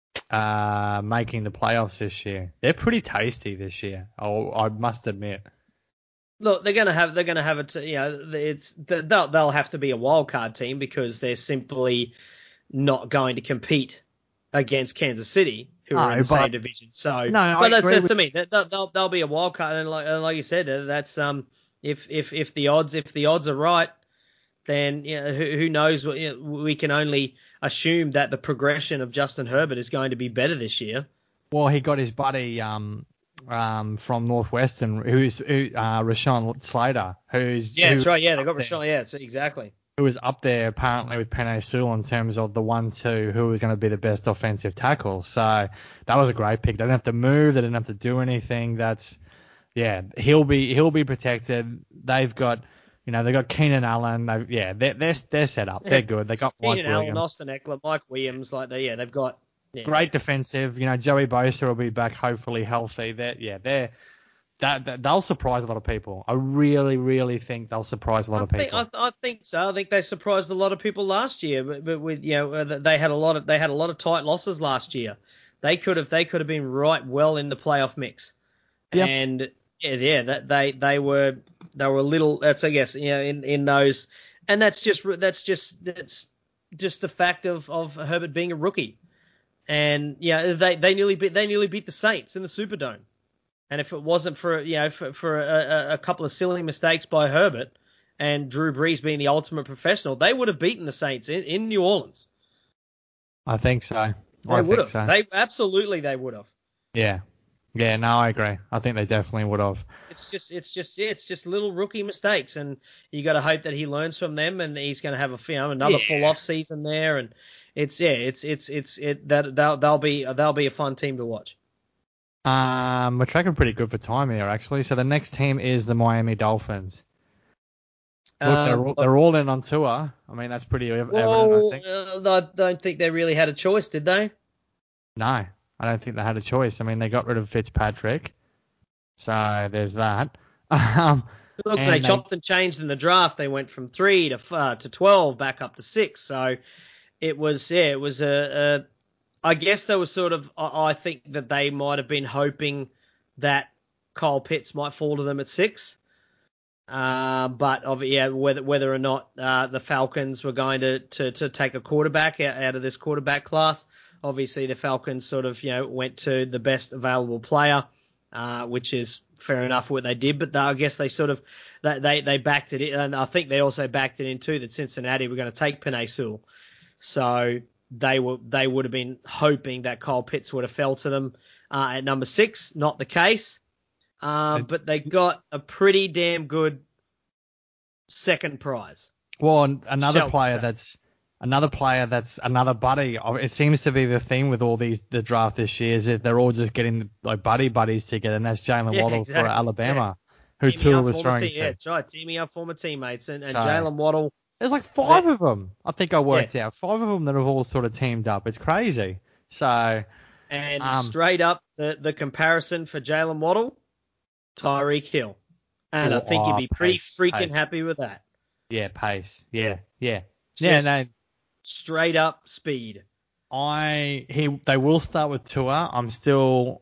uh making the playoffs this year. They're pretty tasty this year. I, I must admit. Look, they're gonna have they're gonna have it. You know, it's they'll they'll have to be a wild card team because they're simply not going to compete against Kansas City, who are No, in the but- same division. So, No, I but that's, agree that's with- to me. That they'll, they'll they'll be a wild card, and like, and like you said, uh, that's um if if if the odds if the odds are right, then you know, who, who knows? You know, we can only assume that the progression of Justin Herbert is going to be better this year. Well, he got his buddy um um from Northwestern, who's who, uh, Rashawn Slater, who's Yeah, who that's right. Yeah, they up got there- Rashawn. Yeah, so exactly. who was up there apparently with Penei Sewell in terms of the one two who was going to be the best offensive tackle. So that was a great pick. They didn't have to move. They didn't have to do anything. That's yeah. He'll be he'll be protected. They've got you know they got Keenan Allen. They've, yeah, they're they're they're set up. They're good. They got Mike Keenan Allen, Williams. Austin Eckler, Mike Williams. Like they, yeah, they've got yeah. Great defensive. You know Joey Bosa will be back hopefully healthy. They're yeah they're. That, that they'll surprise a lot of people. I really, really think they'll surprise a lot I of think, people. I, I think so. I think they surprised a lot of people last year, but, but with you know uh, they had a lot of they had a lot of tight losses last year. They could have they could have been right well in the playoff mix, Yep. and yeah, yeah, that they they were they were a little. That's I guess you know in, in those, and that's just that's just that's just the fact of, of Herbert being a rookie, and yeah, they they nearly beat they nearly beat the Saints in the Superdome. And if it wasn't for you know for, for a, a couple of silly mistakes by Herbert and Drew Brees being the ultimate professional, they would have beaten the Saints in, in New Orleans. I think so. They I would think have. so. They absolutely they would have. Yeah. Yeah, no, I agree. I think they definitely would have. It's just it's just yeah, it's just little rookie mistakes, and you got to hope that he learns from them, and he's going to have a you know, another Yeah. full off season there, and it's yeah, it's it's it's it that they'll, they'll be they'll be a fun team to watch. Um, we're tracking pretty good for time here, actually. So the next team is the Miami Dolphins. Look, they're, Um, all, they're all in on tour. I mean, that's pretty ev- well, evident, I think. uh, I don't think they really had a choice, did they? No, I don't think they had a choice. I mean, they got rid of Fitzpatrick. So there's that. Um, Look, and they they- chopped and changed in the draft. They went from three to uh, to twelve, back up to six. So it was, yeah, it was a. a I guess there was sort of. I, I think that they might have been hoping that Kyle Pitts might fall to them at six. Uh, but of yeah, whether whether or not uh, the Falcons were going to, to, to take a quarterback out, out of this quarterback class, obviously the Falcons sort of you know went to the best available player, uh, which is fair enough what they did. But they, I guess they sort of they, they they backed it in, and I think they also backed it in too that Cincinnati were going to take Penei Sewell. So they were they would have been hoping that Kyle Pitts would have fell to them uh, at number six. Not the case. Uh, but they got a pretty damn good second prize. Well, an- another Shall we player say. that's another player that's another buddy. Oh, It seems to be the theme with all these the draft this year is that they're all just getting like buddy buddies together, and that's Jalen Yeah, Waddle exactly. for Alabama, who Teaming Tua up was former throwing te- Yeah, to. that's right. Teaming up former teammates and, and So- Jalen Waddle. There's like five of them. I think I worked out five of them that have all sort of teamed up. It's crazy. So And Um, straight up, the, the comparison for Jalen Waddle, Tyreek Hill. And I Oh, think you'd be pretty pace, freaking pace. happy with that. yeah, pace. Yeah, yeah, yeah. Just No, straight up speed. I he they will start with Tua. I'm still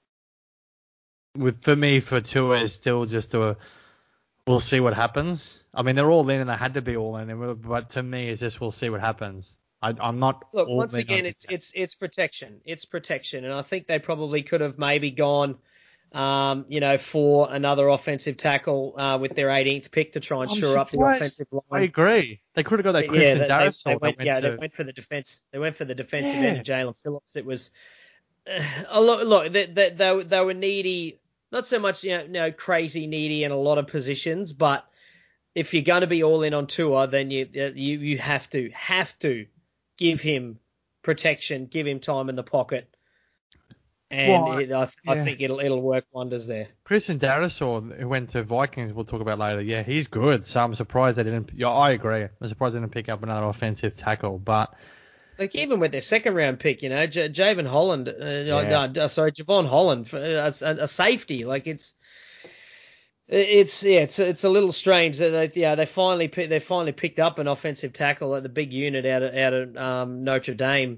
with for me for Tua is still just a we'll see what happens. I mean they're all in and they had to be all in, and- but to me it's just we'll see what happens. I, I'm not Look, all once in again, on it's it's it's protection. It's protection, and I think they probably could have maybe gone, um, you know, for another offensive tackle uh, with their eighteenth pick to try and I'm shore up the surprised. offensive I line. agree. They could have got that Yeah, Christian they, they, Darrisaw they that went, went yeah, to. they went for the defense. They went for the defensive Yeah. end of Jalen Phillips. It was, uh, look, look, they, they, they, they were needy, not so much, you know, no crazy needy in a lot of positions, but if you're going to be all in on Tua, then you you you have to have to give him protection, give him time in the pocket, and Well, it, I, I yeah. think it'll it'll work wonders there. Christian Darrisaw, who went to Vikings, we'll talk about later. Yeah, he's good. So I'm surprised they didn't. Yeah, I agree. I'm surprised they didn't pick up another offensive tackle. But Like even with their second round pick, you know, J- Javon Holland, uh, Yeah. no, sorry, Javon Holland, for, uh, a, a safety, like it's. It's yeah, it's it's a little strange that they yeah they finally they finally picked up an offensive tackle at the big unit out of out of um, Notre Dame.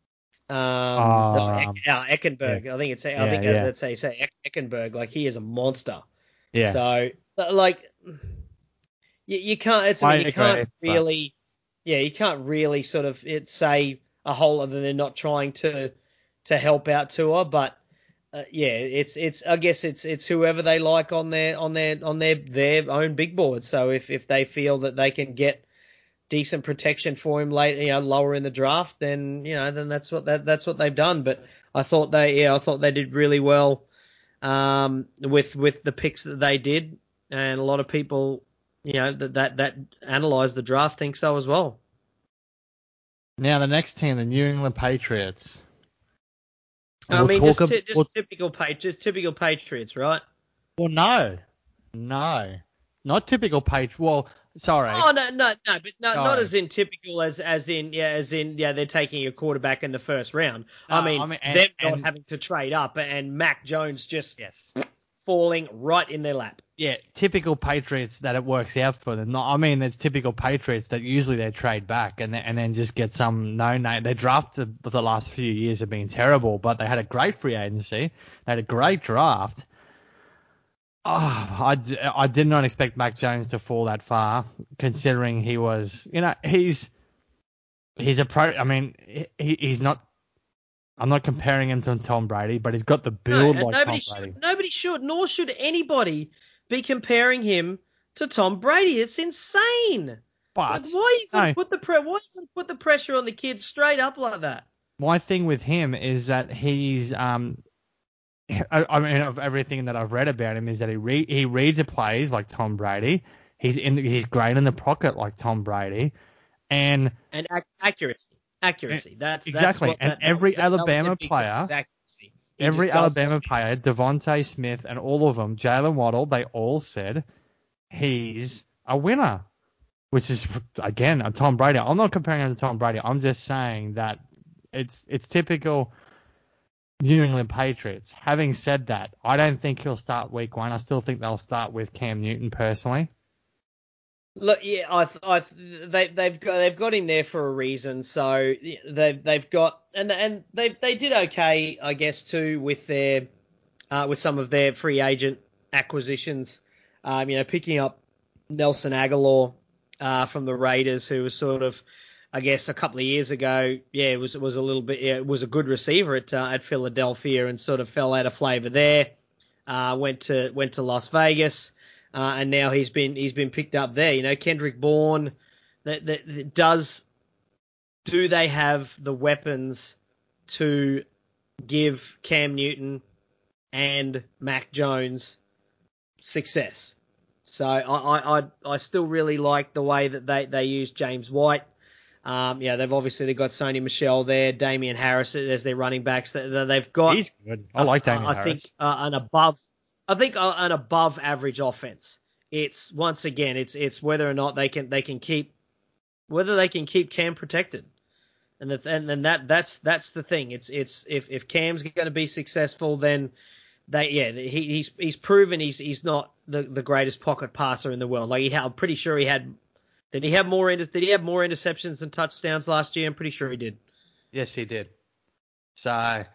Um, no, Um, Eck, uh, yeah, Eckenberg. I think it's I yeah, think yeah, that's how you say Eck- Eckenberg. Like he is a monster. yeah. So like you, you can't. It's I I mean you can't agree, but really yeah you can't really sort of it say a whole other than not trying to to help out Tua, but. Uh, yeah, it's it's. I guess it's it's whoever they like on their on their on their their own big board. So if if they feel that they can get decent protection for him late, you know, lower in the draft, then you know, then that's what that that's what they've done. But I thought they yeah, I thought they did really well um, with with the picks that they did, and a lot of people, you know, that that that analyze the draft think so as well. now the next team, the New England Patriots. I We'll mean, talk just about. t- We'll, just typical page, just typical Patriots, right? well, no, no, not typical Patriots. Well, sorry, Oh no no no, but no, not sorry. as in typical as as in yeah as in yeah they're taking a quarterback in the first round. No, I I mean mean, and, them not and having to trade up and Mac Jones just yes, falling right in their lap. yeah, typical Patriots that it works out for them. Not, I mean, there's typical Patriots that usually they trade back and then, and then just get some no name. Their drafts for the last few years have been terrible, but they had a great free agency. They had a great draft. Oh, I, d- I did not expect Mac Jones to fall that far, considering he was, you know, he's he's a pro. I mean, he, he's not. I'm not comparing him to Tom Brady, but he's got the No, build and like nobody Tom Brady. should nobody should nor should anybody be comparing him to Tom Brady. It's insane. Like But why are you gonna no, put the pre- why are you gonna put the pressure on the kid straight up like that? my thing with him is that he's um. I, I mean, of everything that I've read about him is that he re- he reads the plays like Tom Brady. He's in he's great in the pocket like Tom Brady, and And ac- accuracy, and- accuracy. That's that's exactly. what And that that was every that, that was their Alabama big thing, player is accuracy. He every just does not Alabama miss. player, Devontae Smith and all of them, Jalen Waddle, they all said he's a winner, which is, again, a Tom Brady. I'm not comparing him to Tom Brady. I'm just saying that it's it's typical New England Patriots. Having said that, I don't think he'll start week one. I still think they'll start with Cam Newton personally. Look, yeah, I, I, they, they've got, they've got him there for a reason. So they've, they've got, and and they, they did okay, I guess, too, with their, uh, with some of their free agent acquisitions. Um, you know, picking up Nelson Aguilar, uh, from the Raiders, who was sort of, I guess, a couple of years ago, yeah, it was, it was a little bit, yeah, it was a good receiver at, uh, at Philadelphia and sort of fell out of flavor there. Uh, went to, went to Las Vegas. Uh, and now he's been he's been picked up there. You know, Kendrick Bourne. That, that, that does do they have the weapons to give Cam Newton and Mac Jones success? So I I, I, I still really like the way that they, they use James White. Um, yeah, they've obviously they've got Sony Michel there, Damian Harris as their running backs. They've got He's good. I like Damian I Harris. think uh, an above. I think an above average offense. It's once again, it's it's whether or not they can they can keep whether they can keep Cam protected, and that and, and that that's that's the thing. It's it's if if Cam's going to be successful, then they yeah he, he's he's proven he's he's not the, the greatest pocket passer in the world. Like he had, I'm pretty sure he had did he have more did he have more interceptions than touchdowns last year? I'm pretty sure he did. Yes, he did. So,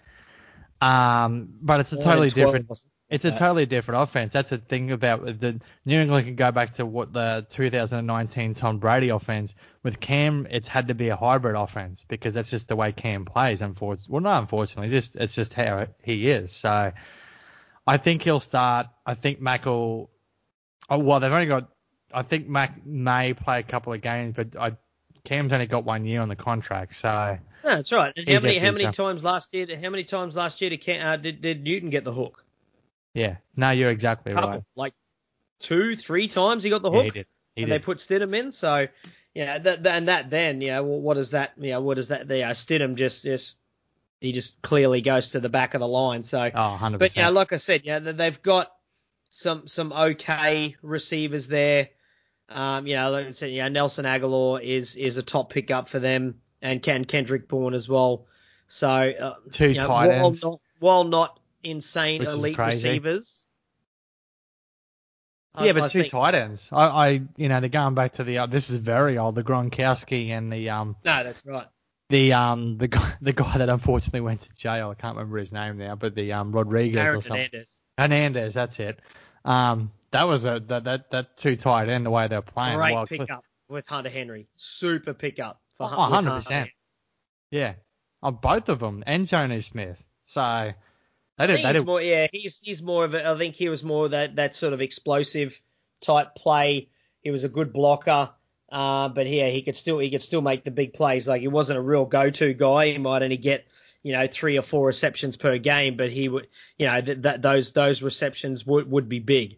um, but it's a Nine totally and twelve, different. wasn't It's a that? totally different offense. That's the thing about the New England can go back to what the two thousand nineteen Tom Brady offense. With Cam, it's had to be a hybrid offense because that's just the way Cam plays. Unfortunately, well, not unfortunately, just it's just how he is. So I think he'll start. I think Mac will. Oh, well, they've only got. I think Mac may play a couple of games, but I, Cam's only got one year on the contract, so. No, that's right. And how He's many their how many future. times last year? How many times last year did Cam, uh, did, did Newton get the hook? Yeah, no, you're exactly Couple, right. like two, three times he got the Yeah, hook, he did. He and did. they put Stidham in. So, yeah, that, that and that then, yeah, well, what is that? Yeah, what is that? The uh, Stidham just just he just clearly goes to the back of the line. So, Oh, one hundred but yeah, percent. like I said, yeah, they've got some some okay receivers there. Um, you know, like I said, yeah, Nelson Aguilar is is a top pickup for them, and Ken Kendrick Bourne as well. So, uh, Two you know, tight while ends, not while not insane which is elite crazy. receivers. I, yeah, but I two think, tight ends. I, I, you know, they're going back to the. Uh, this is very old. The Gronkowski and the um No, that's right. the um the guy the guy that unfortunately went to jail. I can't remember his name now, but the um Rodriguez Aaron or something. Hernandez. Hernandez, that's it. Um, that was a that that, that two tight end the way they're playing. Great Well, pickup with Hunter Henry. Super pickup for Oh, Hun- one with hundred Hunter percent. Henry. Yeah, on both of them and Jonas Smith. So they I did. think They he's did. more, yeah, he's he's more of a, I think he was more that, that sort of explosive type play. He was a good blocker, uh, but yeah, he could still he could still make the big plays. Like he wasn't a real go-to guy. He might only get, you know, three or four receptions per game, but he would, you know, that th- those those receptions would would be big.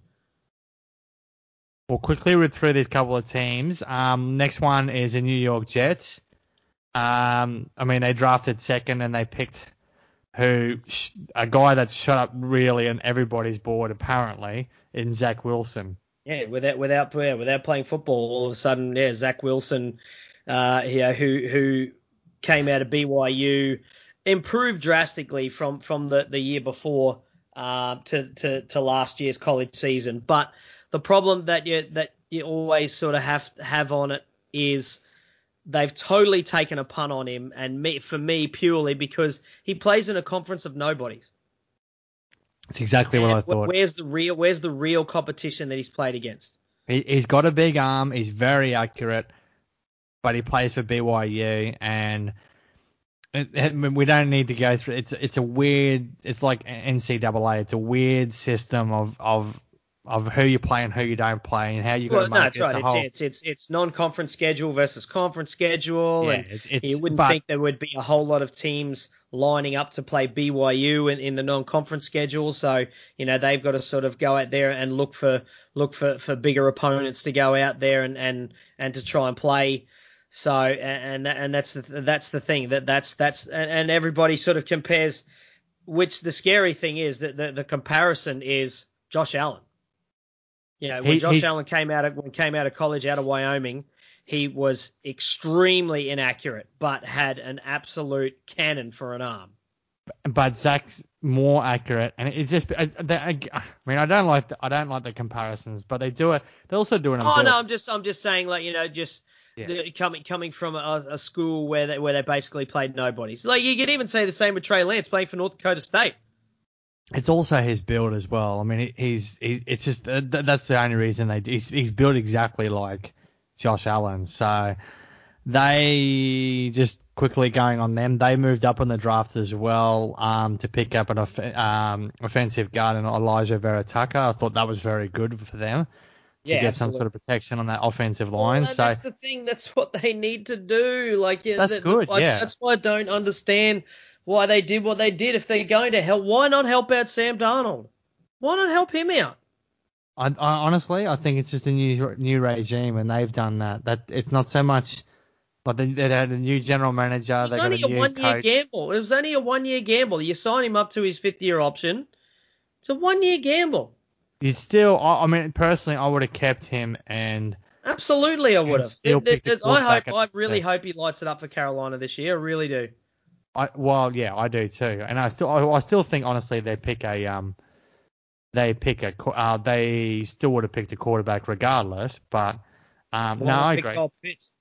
We'll quickly read through these couple of teams. Um, next one is the New York Jets. Um, I mean, they drafted second and they picked who a guy that's shot up really on everybody's board apparently in Zach Wilson. Yeah, without without yeah, without playing football, all of a sudden, yeah, Zach Wilson, uh, yeah, who who came out of B Y U, improved drastically from from the, the year before uh, to, to to last year's college season. But the problem that you that you always sort of have have on it is they've totally taken a punt on him, and me for me purely because he plays in a conference of nobodies. That's exactly And what I thought. Where's the real Where's the real competition that he's played against? He, he's got a big arm. He's very accurate, but he plays for B Y U, and it, it, we don't need to go through. It's it's a weird. It's like N C double A. It's a weird system of of of who you play and who you don't play, and how you got Well, to no, make that's it. right. It's, It's, whole, it's it's it's non-conference schedule versus conference schedule, yeah, and it's, it's you wouldn't but, think there would be a whole lot of teams lining up to play B Y U in, in the non-conference schedule. So you know they've got to sort of go out there and look for look for, for bigger opponents to go out there and, and, and to try and play. So and and that's the that's the thing that that's that's and, and everybody sort of compares. Which the scary thing is that the, the comparison is Josh Allen. You know, when he, Josh he's- Allen came out of when came out of college out of Wyoming, he was extremely inaccurate, but had an absolute cannon for an arm. but Zach's more accurate, and it's just. I, I mean, I don't like the, I don't like the comparisons, but they do it. They also do it. On Oh Bill. no, I'm just I'm just saying like you know just Yeah. the, coming coming from a, a school where they where they basically played nobodies. Like you could even say the same with Trey Lance playing for North Dakota State. It's also his build as well. I mean, he, he's he's it's just uh, th- that's the only reason they he's he's built exactly like Josh Allen. So they just quickly going on them. They moved up in the draft as well um, to pick up an off- um, offensive guard in Elijah Verataka. I thought that was very good for them to Yeah, get absolutely. some sort of protection on that offensive Well, line. and so that's the thing. That's what they need to do. Like yeah, That's the, good, the, I, yeah. That's why I don't understand why they did what they did. If they're going to help, why not help out Sam Darnold? Why not help him out? I, I honestly, I think it's just a new new regime, and they've done that. That it's not so much. But they, they had a new general manager. It's They got only a a new one-year coach. gamble. It was only a one-year gamble. You sign him up to his fifth-year option. It's a one-year gamble. You still, I, I mean, personally, I would have kept him, and Absolutely, I would And have. still Th- th- pick the th- I hope. quarterback at I the really pick. hope he lights it up for Carolina this year. I really do. I well, yeah, I do too. And I still, I, I still think honestly, they pick a um, they pick a, qu- uh, they still would have picked a quarterback regardless. But um, Why no, not I pick agree. Kyle Pitts?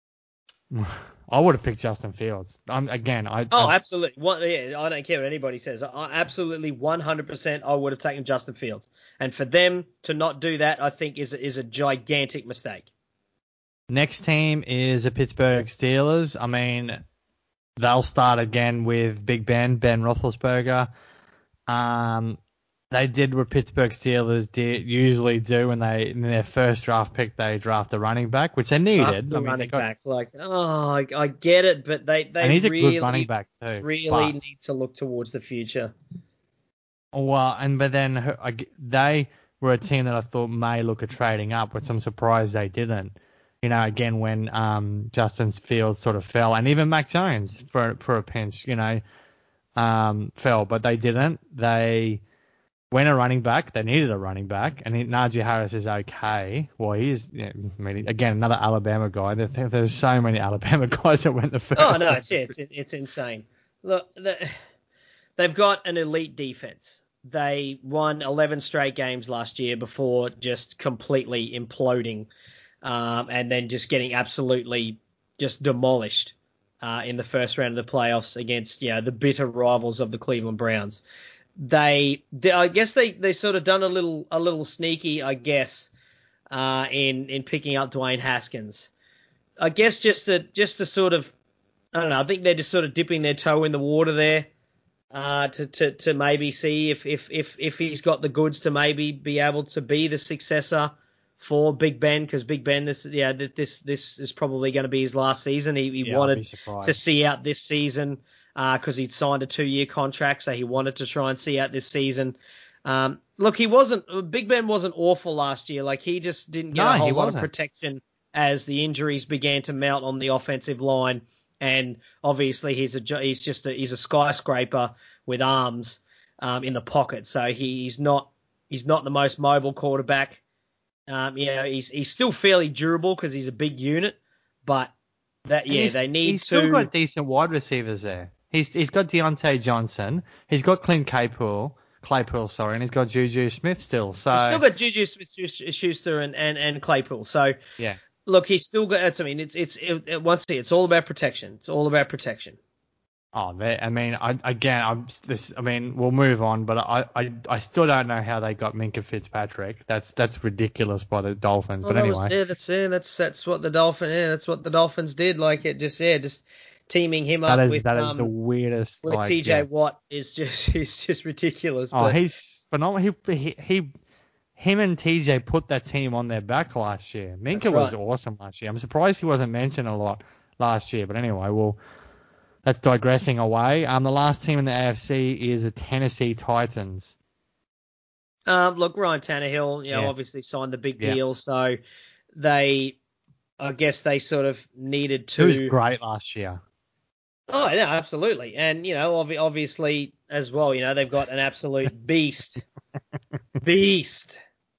I would have picked Justin Fields. Um, again, I. Oh, I absolutely. One, yeah, I don't care what anybody says. I, absolutely, one hundred percent, I would have taken Justin Fields. And for them to not do that, I think is is a gigantic mistake. Next team is the Pittsburgh Steelers. I mean, they'll start again with Big Ben, Ben Roethlisberger. Um, they did what Pittsburgh Steelers did, usually do when they in their first draft pick they draft a running back, which they needed. Draft the I mean, they running got, back, like, oh, I, I get it, but they they and he's a really good running back too. really but, need to look towards the future. well, and but then I, they were a team that I thought may look at trading up, which I'm surprised they didn't. You know, again when um, Justin Fields sort of fell, and even Mac Jones for for a pinch, you know, um, fell, but they didn't. They went a running back. They needed a running back, and he, Najee Harris is okay. Well, he's, yeah, I mean, again, another Alabama guy. There, there's so many Alabama guys that went the first. Oh, no, it's, it's, it's insane. Look, the, they've got an elite defense. they won eleven straight games last year before just completely imploding, um, and then just getting absolutely just demolished uh, in the first round of the playoffs against, you know, the bitter rivals of the Cleveland Browns. They, they I guess they, they sort of done a little a little sneaky, I guess, uh, in in picking up Dwayne Haskins. I guess just to just to sort of, I don't know, I think they're just sort of dipping their toe in the water there. Uh, to, to, to maybe see if, if, if, if he's got the goods to maybe be able to be the successor for Big Ben, because Big Ben, this yeah, this this is probably going to be his last season. He, he Yeah, wanted to see out this season because uh, he'd signed a two-year contract, so he wanted to try and see out this season. Um, look, he wasn't Big Ben wasn't awful last year. Like, he just didn't get no, a whole lot wasn't. of protection as the injuries began to mount on the offensive line. And obviously he's a he's just a, he's a skyscraper with arms um, in the pocket, so he, he's not he's not the most mobile quarterback. Um, you know, he's he's still fairly durable because he's a big unit, but that yeah they need he's to. He's still got decent wide receivers there. He's he's got Deontay Johnson, he's got Clint Claypool, Claypool, sorry, and he's got Juju Smith still. So he's still got Juju Smith-Schuster and, and and Claypool. So yeah. Look, he's still got. That's, I mean, it's it's it, it, once again, it's all about protection. It's all about protection. Oh, I mean, I, again, I'm this. I mean, we'll move on, but I, I, I still don't know how they got Minkah Fitzpatrick. That's that's ridiculous by the Dolphins. Well, but that anyway, was, yeah, that's yeah, that's that's what the Dolphins. Yeah, that's what the Dolphins did. Like it just yeah, just teaming him up that is with that um is the weirdest. with like, T J yeah. Watt is just he's just ridiculous. Oh, but, he's phenomenal. He, he he him and T J put that team on their back last year. Minkah right. was awesome last year. I'm surprised he wasn't mentioned a lot last year. But anyway, well, that's digressing away. Um, the last team in the A F C is the Tennessee Titans. Um, look, Ryan Tannehill, you know, Yeah. obviously signed the big Yeah. deal, so they, I guess they sort of needed to. He was great last year. Oh, yeah, absolutely. And, you know, ob- obviously as well, you know, they've got an absolute beast, beast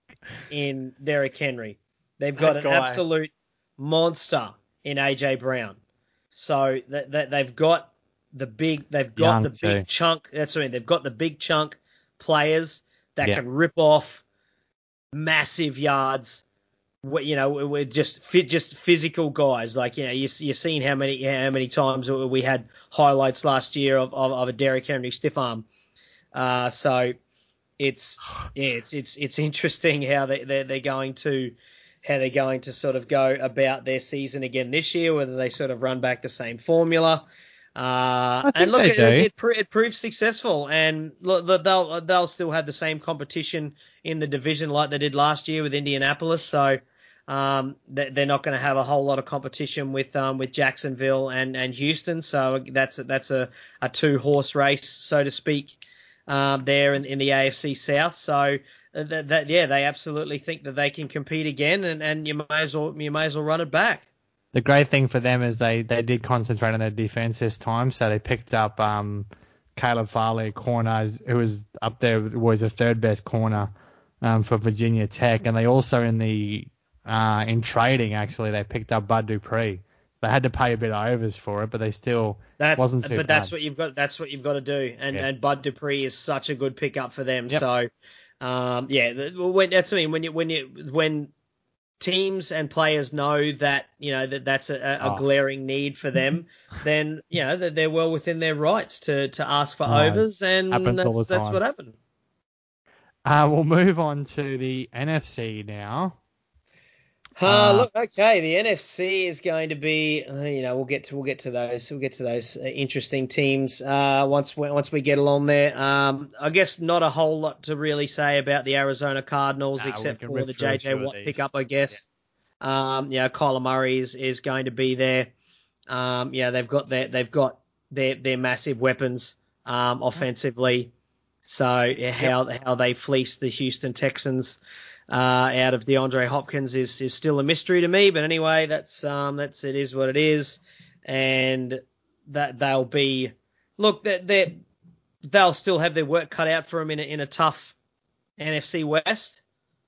in Derrick Henry. They've got That an guy. absolute monster in A J Brown. So that, that they've got the big, they've got Young the too. big chunk. That's what I mean. They've got the big chunk players that Yeah. can rip off massive yards. You know, we're just just physical guys. Like, you know, you, you're seeing how many how many times we had highlights last year of, of, of a Derrick Henry stiff arm. Uh, so it's yeah, it's it's it's interesting how they they're, they're going to how they're going to sort of go about their season again this year. Whether they sort of run back the same formula. Uh, I think and look, they it, do. it, it, it proved successful, and look, they'll they'll still have the same competition in the division like they did last year with Indianapolis. So um, they're not going to have a whole lot of competition with um, with Jacksonville and, and Houston. So that's a, that's a, a two horse race, so to speak, um, there in, in the A F C South. So that, that yeah, they absolutely think that they can compete again, and, and you may as well you may as well run it back. The great thing for them is they, they did concentrate on their defense this time, so they picked up um, Caleb Farley, corner, who was up there, was the third best corner um, for Virginia Tech, and they also in the uh, in trading actually they picked up Bud Dupree. They had to pay a bit of overs for it, but they still that's, wasn't too But bad. that's what you've got. That's what you've got to do, and Yeah. and Bud Dupree is such a good pickup for them. Yep. So um, yeah, when, that's what I mean when you when you when teams and players know that, you know, that that's a, a Oh. glaring need for them, then, you know, that they're well within their rights to, to ask for Oh, overs, and happens all that's, the that's time. what happened. Uh, we'll move on to the N F C now. Uh, Uh, look, okay, the N F C is going to be, uh, you know, we'll get to we'll get to those we'll get to those uh, interesting teams uh, once we, once we get along there. Um, I guess not a whole lot to really say about the Arizona Cardinals, Nah, we except can for rip the through a J J few of Watt these. pickup, I guess. Um, yeah, Kyler Murray is, is going to be there. Um, yeah, they've got their they've got their their massive weapons um, offensively. So yeah, how how they fleeced the Houston Texans uh, out of DeAndre Hopkins is is still a mystery to me. But anyway, that's um that's it is what it is, and that they'll be look that they they'll still have their work cut out for them in a, in a tough N F C West.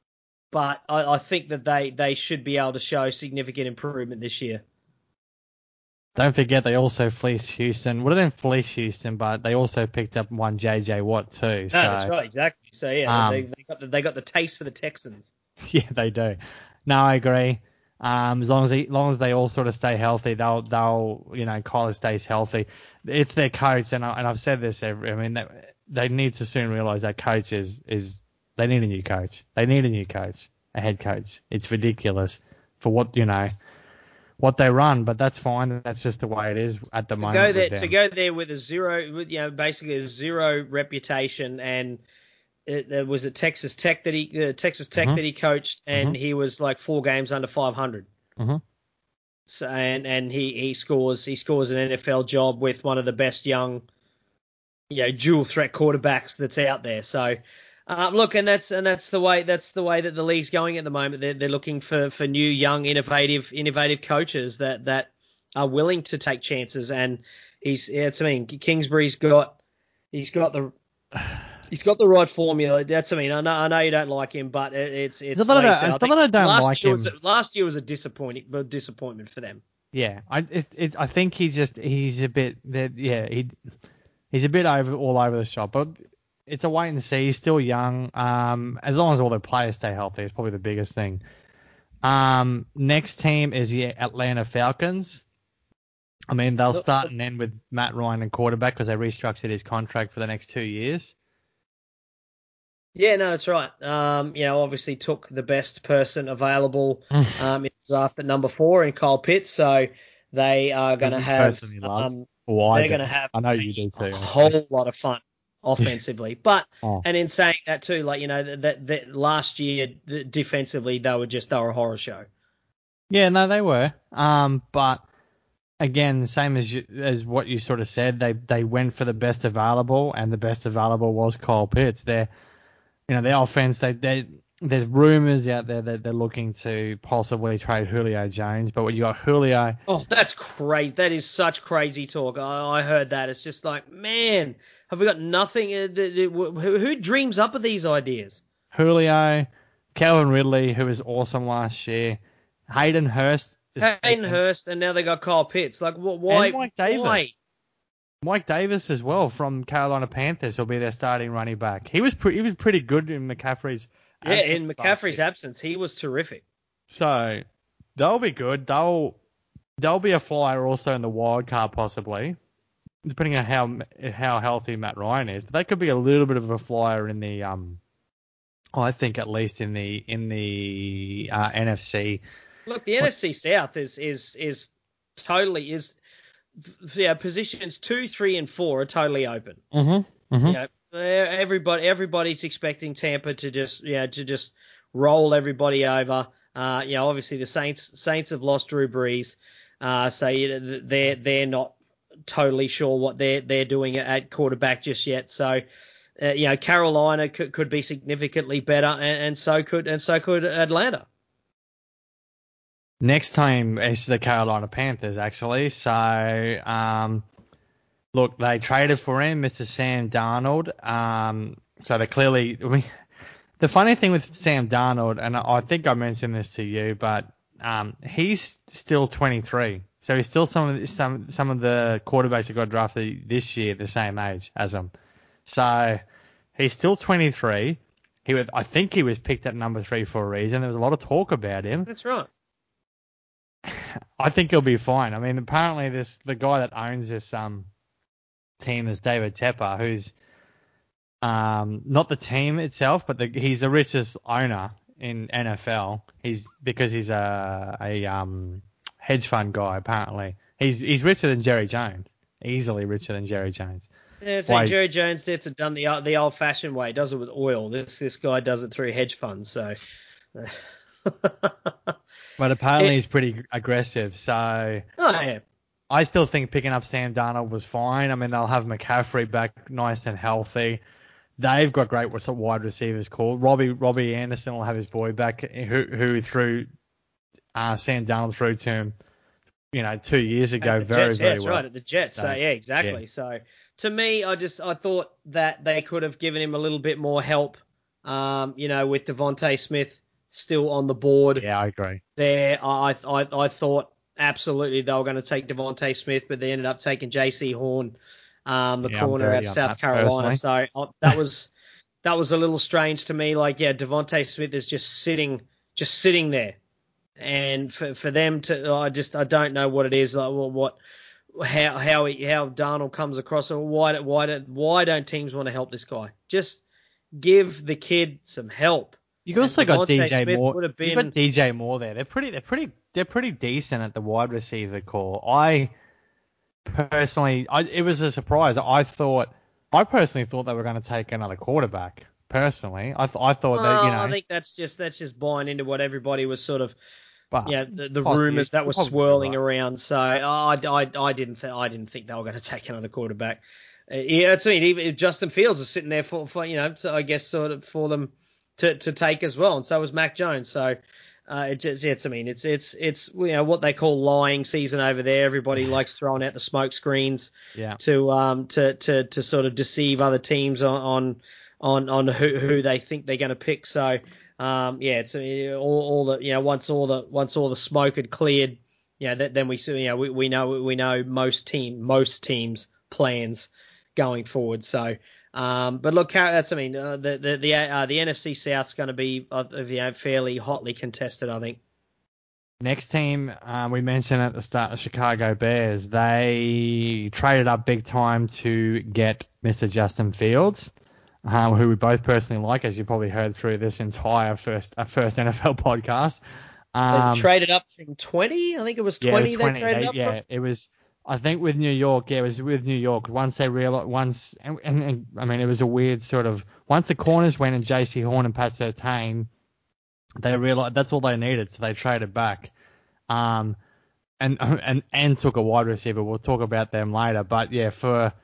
But I, I think that they, they should be able to show significant improvement this year. Don't forget they also fleeced Houston. Well, they didn't fleece Houston, but they also picked up one J J Watt too. No, So, that's right, exactly. So yeah, um, they, they got the, they got the taste for the Texans. yeah, they do. No, I agree. Um, as long as they, as long as they all sort of stay healthy, they'll they'll you know Kyler stays healthy. It's their coach, and I, and I've said this every. I mean, they, they need to soon realize that coach is is they need a new coach. They need a new coach, a head coach. It's ridiculous for what you know what they run, but that's fine. That's just the way it is at the To moment go there, with them. to go there with a zero, with, you know, basically a zero reputation, and it, it was at Texas Tech that he, uh, Texas Tech Mhm. that he coached, and Mhm. he was like four games under five hundred. Mhm. So, and and he, he scores he scores an N F L job with one of the best young, you know, dual threat quarterbacks that's out there. So, uh, look, and that's and that's the way that's the way that the league's going at the moment. They're they're looking for, for new, young, innovative innovative coaches that that are willing to take chances. And he's yeah, it's I mean Kingsbury's got he's got the he's got the right formula. That's I mean I know I know you don't like him, but it, it's it's It's not that like I, you said, it's I not think that I don't last like year him. was last year was a disappointing disappointment for them. Yeah, I it's, it's I think he's just he's a bit that yeah he he's a bit over all over the shop, but it's a wait and see. He's still young. Um, as long as all the players stay healthy, it's probably the biggest thing. Um, next team is the Atlanta Falcons. I mean, they'll Look, start and end with Matt Ryan and quarterback because they restructured his contract for the next two years. Yeah, no, that's right. Um, you know, obviously took the best person available um, in the draft at number four in Kyle Pitts, so they are going to Who you have personally love. um, Well, I they're do. going to have I know you do too. a Actually. whole lot of fun offensively. But Oh. and in saying that too, like you know that that, that last year the, defensively they were just they were a horror show. Yeah, no, they were. Um, but again, the same as you, as what you sort of said, they they went for the best available, and the best available was Kyle Pitts. They're, you know, their offense. They they there's rumors out there that they're looking to possibly trade Julio Jones, but when you got Julio, Oh, that's crazy. That is such crazy talk. I, I heard that. It's just like, man, have we got nothing? Uh, th- th- who, who dreams up of these ideas? Julio, Calvin Ridley, who was awesome last year, Hayden Hurst, is, Hayden and, Hurst, and now they got Kyle Pitts. Like, wh- why? and Mike Davis. Why? Mike Davis as well from Carolina Panthers will be their starting running back. He was pre- he was pretty good in McCaffrey's Yeah, absence in last McCaffrey's year. absence, he was terrific. So they'll be good. They'll they'll be a flyer also in the wild card possibly, depending on how how healthy Matt Ryan is. But they could be a little bit of a flyer in the um, I think at least in the in the uh, N F C. Look, the N F C South is is is totally is yeah positions two, three, and four are totally open. Mm-hmm. Mm-hmm. You know, everybody everybody's expecting Tampa to just you know to just roll everybody over. Uh, you know, obviously the Saints Saints have lost Drew Brees, uh, so you know, they're they're not totally sure what they're they're doing at quarterback just yet. So, uh, you know, Carolina could, could be significantly better, and, and so could and so could Atlanta. Next time is the Carolina Panthers actually. So, um, look, they traded for him, Mister Sam Darnold. Um, so they clearly. I mean, the funny thing with Sam Darnold, and I think I mentioned this to you, but um, he's still twenty-three. So he's still some of the, some some of the quarterbacks that got drafted this year the same age as him. So he's still twenty-three. He was, I think he was picked at number three for a reason. There was a lot of talk about him. That's right. I think he'll be fine. I mean, apparently this the guy that owns this um team is David Tepper, who's um not the team itself, but the, he's the richest owner in N F L. He's because he's a a um hedge fund guy. Apparently, he's he's richer than Jerry Jones, easily richer than Jerry Jones. Yeah, so Why- Jerry Jones gets it done the the old fashioned way. Does it with oil. This this guy does it through hedge funds. So. But apparently It- he's pretty aggressive. So Oh yeah. I still think picking up Sam Darnold was fine. I mean, they'll have McCaffrey back nice and healthy. They've got great wide receivers called. Robbie Robbie Anderson will have his boy back, who who threw uh, Sam Darnold through to him, you know, two years ago At the very Jets, very yeah, that's well. right, at the Jets. So, So, yeah, exactly. yeah. So to me, I just I thought that they could have given him a little bit more help. Um, you know, with Devontae Smith still on the board Yeah, I agree. there, I I I thought absolutely they were going to take Devontae Smith, but they ended up taking J C Horn, um, the Yeah, I'm corner out dirty of on South that, Carolina. personally. So uh, that was that was a little strange to me. Like, yeah, Devontae Smith is just sitting just sitting there, and for for them to, I just I don't know what it is. Like, well, what how how he, how Darnold comes across, or why why don't why don't teams want to help this guy? Just give the kid some help. You also And got Devontae D J Smith Moore. would have You been. got D J Moore there. They're pretty. They're pretty. They're pretty decent at the wide receiver core. I personally, I, it was a surprise. I thought. I personally thought they were going to take another quarterback. Personally, I th- I thought that you Well, I know. think that's just that's just buying into what everybody was sort of, But yeah, the, the possibly, rumors that you're were probably swirling right. around. So I, I, I didn't th- I didn't think they were going to take another quarterback. Uh, yeah, it's I mean, even Justin Fields was sitting there for, for you know, so I guess sort of for them to, to take as well, and so was Mac Jones. So uh, it just it's I mean it's it's it's you know what they call lying season over there. Everybody likes throwing out the smoke screens Yeah. to um to to to sort of deceive other teams on on on, on who who they think they're going to pick. So. Um, yeah, it's uh, all, all the you know once all the once all the smoke had cleared, yeah, that, then we see you know we, we know we know most team most teams plans going forward. So, um, but look, that's I mean uh, the the the uh, the N F C South's going to be uh, you know fairly hotly contested, I think. Next team, um, we mentioned at the start, the Chicago Bears. They traded up big time to get Mister Justin Fields. Um, who we both personally like, as you probably heard through this entire first uh, first N F L podcast. Um, They traded up from twenty, I think it was yeah, it was twenty they twenty. traded They, up yeah, from. it was. I think with New York, yeah, it was with New York. Once they realized, once, and, and, and I mean, it was a weird sort of. Once the corners went and J C Horn and Pat Surtain, they realized that's all they needed, so they traded back. Um, and and and took a wide receiver. We'll talk about them later, but yeah, for.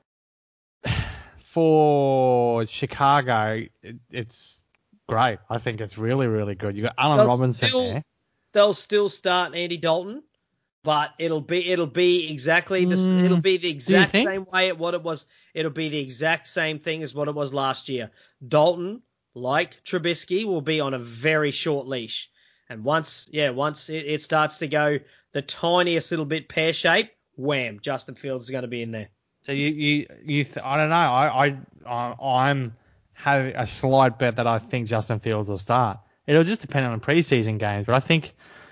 For Chicago, it, it's great. I think it's really, really good. You got Allen They'll Robinson still there. they'll still start Andy Dalton, but it'll be it'll be exactly this. It'll Mm, be the do you exact think? same way at what it was. It'll be the exact same thing as what it was last year. Dalton, like Trubisky, will be on a very short leash, and once yeah, once it, it starts to go the tiniest little bit pear shaped, wham, Justin Fields is going to be in there. So you, you, you th- I don't know. I, I, I'm having a slight bet that I think Justin Fields will start. It'll just depend on the preseason games, but I think,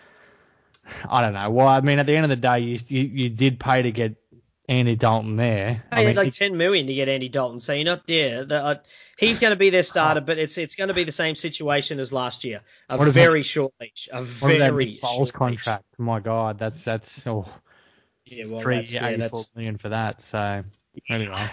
I don't know. Well, I mean, at the end of the day, you, you, you did pay to get Andy Dalton there. I Paid mean, like he, ten million to get Andy Dalton, so you're not yeah. The, uh, he's going to be their starter, but it's it's going to be the same situation as last year. A what about very short leash, a what about that very Nick Foles short leash. contract? My God, that's that's oh, Yeah, well, three that's yeah, eighty-four that's million for that. So anyway.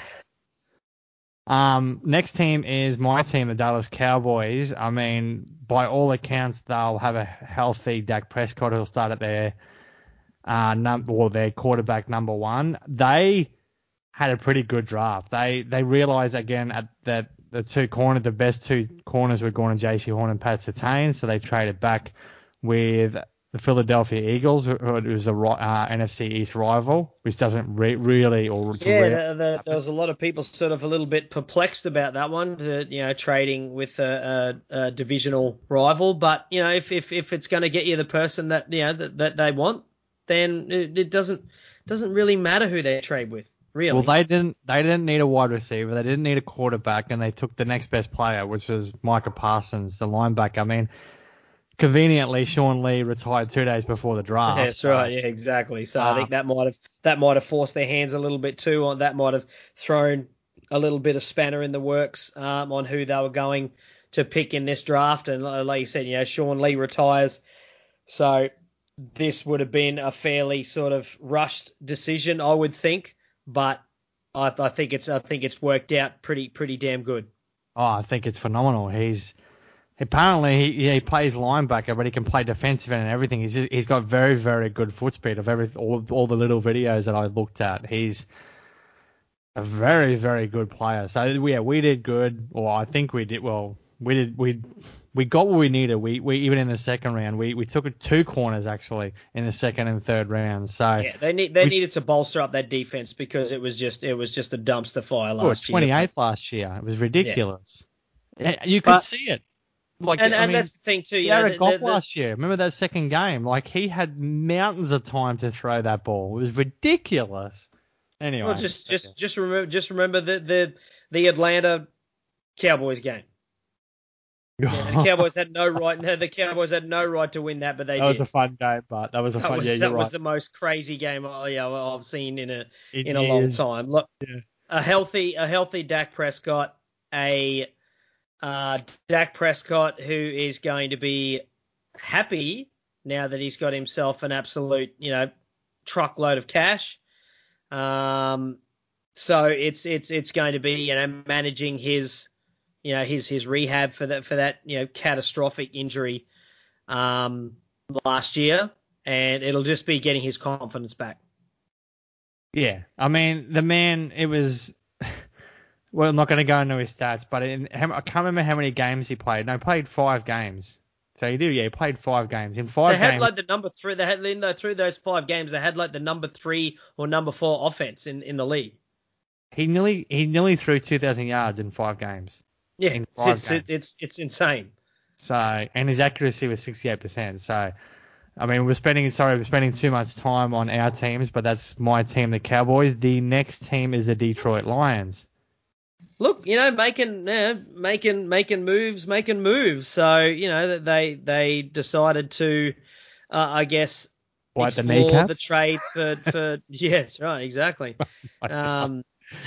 Um, next team is my team, the Dallas Cowboys. I mean, by all accounts, they'll have a healthy Dak Prescott who'll start at their uh num or their quarterback number one. They had a pretty good draft. They they realized again at that the two corner the best two corners were going to J C Horn and Pat Surtain, so they traded back with the Philadelphia Eagles, who who was a uh, N F C East rival, which doesn't re- really or it's yeah. rare The, the, there was happens. a lot of people sort of a little bit perplexed about that one, to, you know, trading with a, a, a divisional rival. But you know, if if, if it's going to get you the person that you know that, that they want, then it, it doesn't doesn't really matter who they trade with, Well, really. they didn't. They didn't need a wide receiver. They didn't need a quarterback, and they took the next best player, which was Micah Parsons, the linebacker. I mean, conveniently, Sean Lee retired two days before the draft. That's So, right. Yeah, exactly. So I um, think that might have that might have forced their hands a little bit too. On that might have thrown a little bit of spanner in the works um, on who they were going to pick in this draft. And like you said, you know, Sean Lee retires, so this would have been a fairly sort of rushed decision, I would think. But I, I think it's I think it's worked out pretty pretty damn good. oh, I think it's phenomenal. He's apparently he, he plays linebacker, but he can play defensive end and everything. He's just, he's got very very good foot speed of every all, all the little videos that I looked at. He's a very, very good player. So yeah, we did good, or I think we did well. We did we we got what we needed. We we even in the second round, we we took two corners actually in the second and third round. So Yeah, they need they we needed to bolster up that defense because it was just it was just a dumpster fire were last year. But twenty-eighth last year. It was yeah, ridiculous. Yeah, you could but see it. Like, and I and mean, that's the thing too. You know, Jared the, Goff the, the, last year. Remember that second game? Like, he had mountains of time to throw that ball. It was ridiculous. Anyway. well, just just just remember just remember the the the Atlanta Cowboys game. Yeah, the Cowboys had no right. No, the Cowboys had no right to win that, but they that did. was a fun game, but that was a that fun. was Yeah, you're that right. was the most crazy game I, you know, I've seen in a in, in a long years. time. Look, Yeah. a healthy a healthy Dak Prescott, a uh, Dak Prescott who is going to be happy now that he's got himself an absolute, you know, truckload of cash. Um, so it's it's it's going to be, you know, managing his, you know, his his rehab for that for that you know catastrophic injury um, last year, and it'll just be getting his confidence back. Yeah, I mean, the man, it was. Well, I'm not going to go into his stats, but in, I can't remember how many games he played. No, he played five games. So he did, yeah, he played five games. In five They had games, like the number three. They had in the, through those five games, they had like the number three or number four offense in, in the league. he nearly he nearly threw two thousand yards in five games. Yeah, in five it's, games. it's it's it's insane. So, and his accuracy was sixty-eight percent. So, I mean, we're spending sorry, we're spending too much time on our teams, but that's my team, the Cowboys. The next team is the Detroit Lions. Look, you know, making yeah, making making moves, making moves. So you know they they decided to, uh, I guess, What, the explore kneecaps? the trades for for yes, right, exactly. um,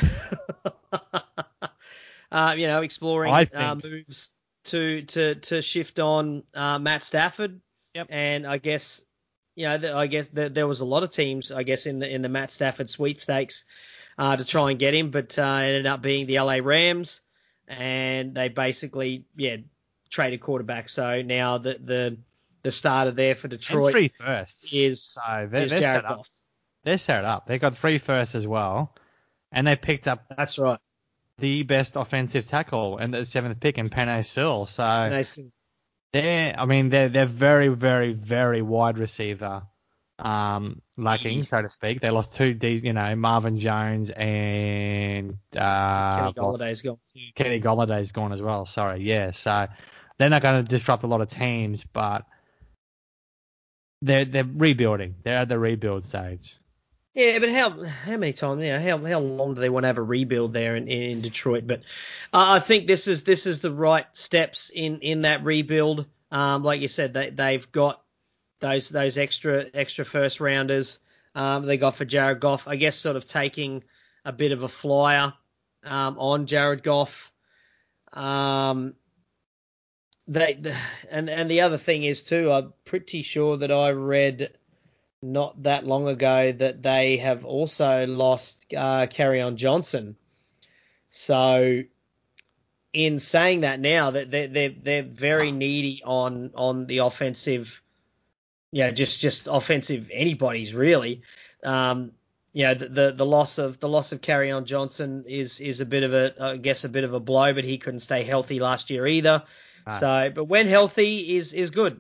uh, you know, exploring I uh, think- moves to to to shift on uh, Matt Stafford. Yep. And I guess, you know, th- I guess th- there was a lot of teams, I guess, in the in the Matt Stafford sweepstakes uh, to try and get him, but uh, it ended up being the L A Rams, and they basically, yeah, traded quarterback. So now the the the starter there for And Detroit three firsts. is So they're, is they're Jared set up. Goff. They're set up. They got three firsts as well, and they picked up That's right. the best offensive tackle and the seventh pick in Penei Sewell. So And they s- they're, I mean, they're they're very, very, very wide receiver um, lacking, so to speak. They lost two, D, you know, Marvin Jones and uh, Kenny Galladay's gone. Kenny Galladay's gone as well. Sorry, yeah. So they're not going to disrupt a lot of teams, but they're they're rebuilding. They're at the rebuild stage. Yeah, but how how many times? You know, how how long do they want to have a rebuild there in, in Detroit? But uh, I think this is this is the right steps in, in that rebuild. Um, like you said, they they've got those those extra extra first rounders. Um, they got for Jared Goff. I guess sort of taking a bit of a flyer um, on Jared Goff. Um, they and and the other thing is too, I'm pretty sure that I read not that long ago that they have also lost uh, Kerryon Johnson. So in saying that now, that they're, they're they're very needy on on the offensive, yeah, just just offensive anybody's really. Um, you know, the, the the loss of the loss of Kerryon Johnson is is a bit of a I guess a bit of a blow, but he couldn't stay healthy last year either. Ah. So, but when healthy is is good.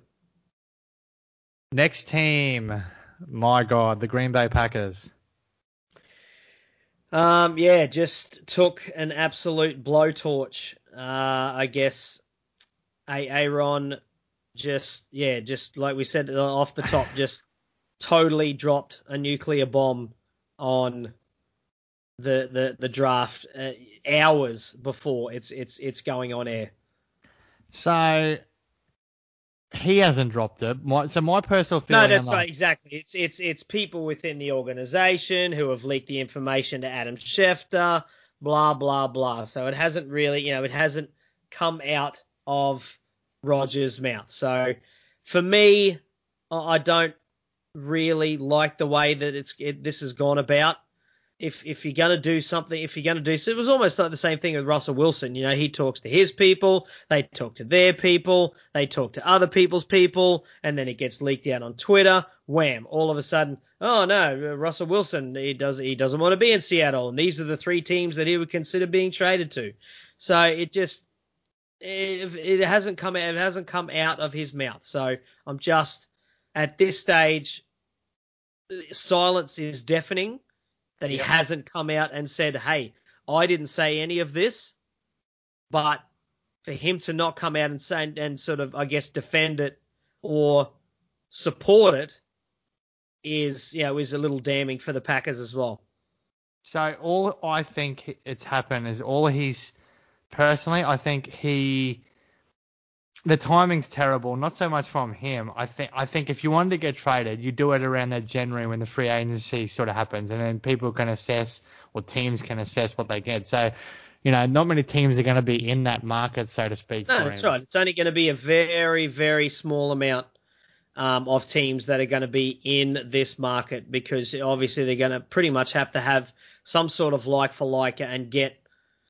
Next team, my God, the Green Bay Packers. Um, yeah, just took an absolute blowtorch. Uh, I guess a Aaron just, yeah, just like we said off the top, just totally dropped a nuclear bomb on the the the draft uh, hours before it's it's it's going on air. So he hasn't dropped it. My, so my personal feeling. No, that's on that- right, exactly. It's it's it's people within the organization who have leaked the information to Adam Schefter, blah blah blah. So it hasn't really, you know, it hasn't come out of Rodgers' mouth. So for me, I I don't really like the way that it's it, this has gone about. If if you're gonna do something, if you're gonna do so, it was almost like the same thing with Russell Wilson. You know, he talks to his people, they talk to their people, they talk to other people's people, and then it gets leaked out on Twitter. Wham! All of a sudden, oh no, Russell Wilson, he does he doesn't want to be in Seattle, and these are the three teams that he would consider being traded to. So it just it, it hasn't come out, it hasn't come out of his mouth. So I'm just at this stage, silence is deafening. That he Yep. hasn't come out and said, hey, I didn't say any of this, but for him to not come out and say and sort of, I guess, defend it or support it is, you know, is a little damning for the Packers as well. So all I think it's happened is all he's personally, I think he the timing's terrible. Not so much from him. I think I think if you wanted to get traded, you do it around that January when the free agency sort of happens, and then people can assess or teams can assess what they get. So, you know, not many teams are going to be in that market, so to speak. No, that's right. It's only going to be a very, very small amount um, of teams that are going to be in this market because obviously they're going to pretty much have to have some sort of like for like and get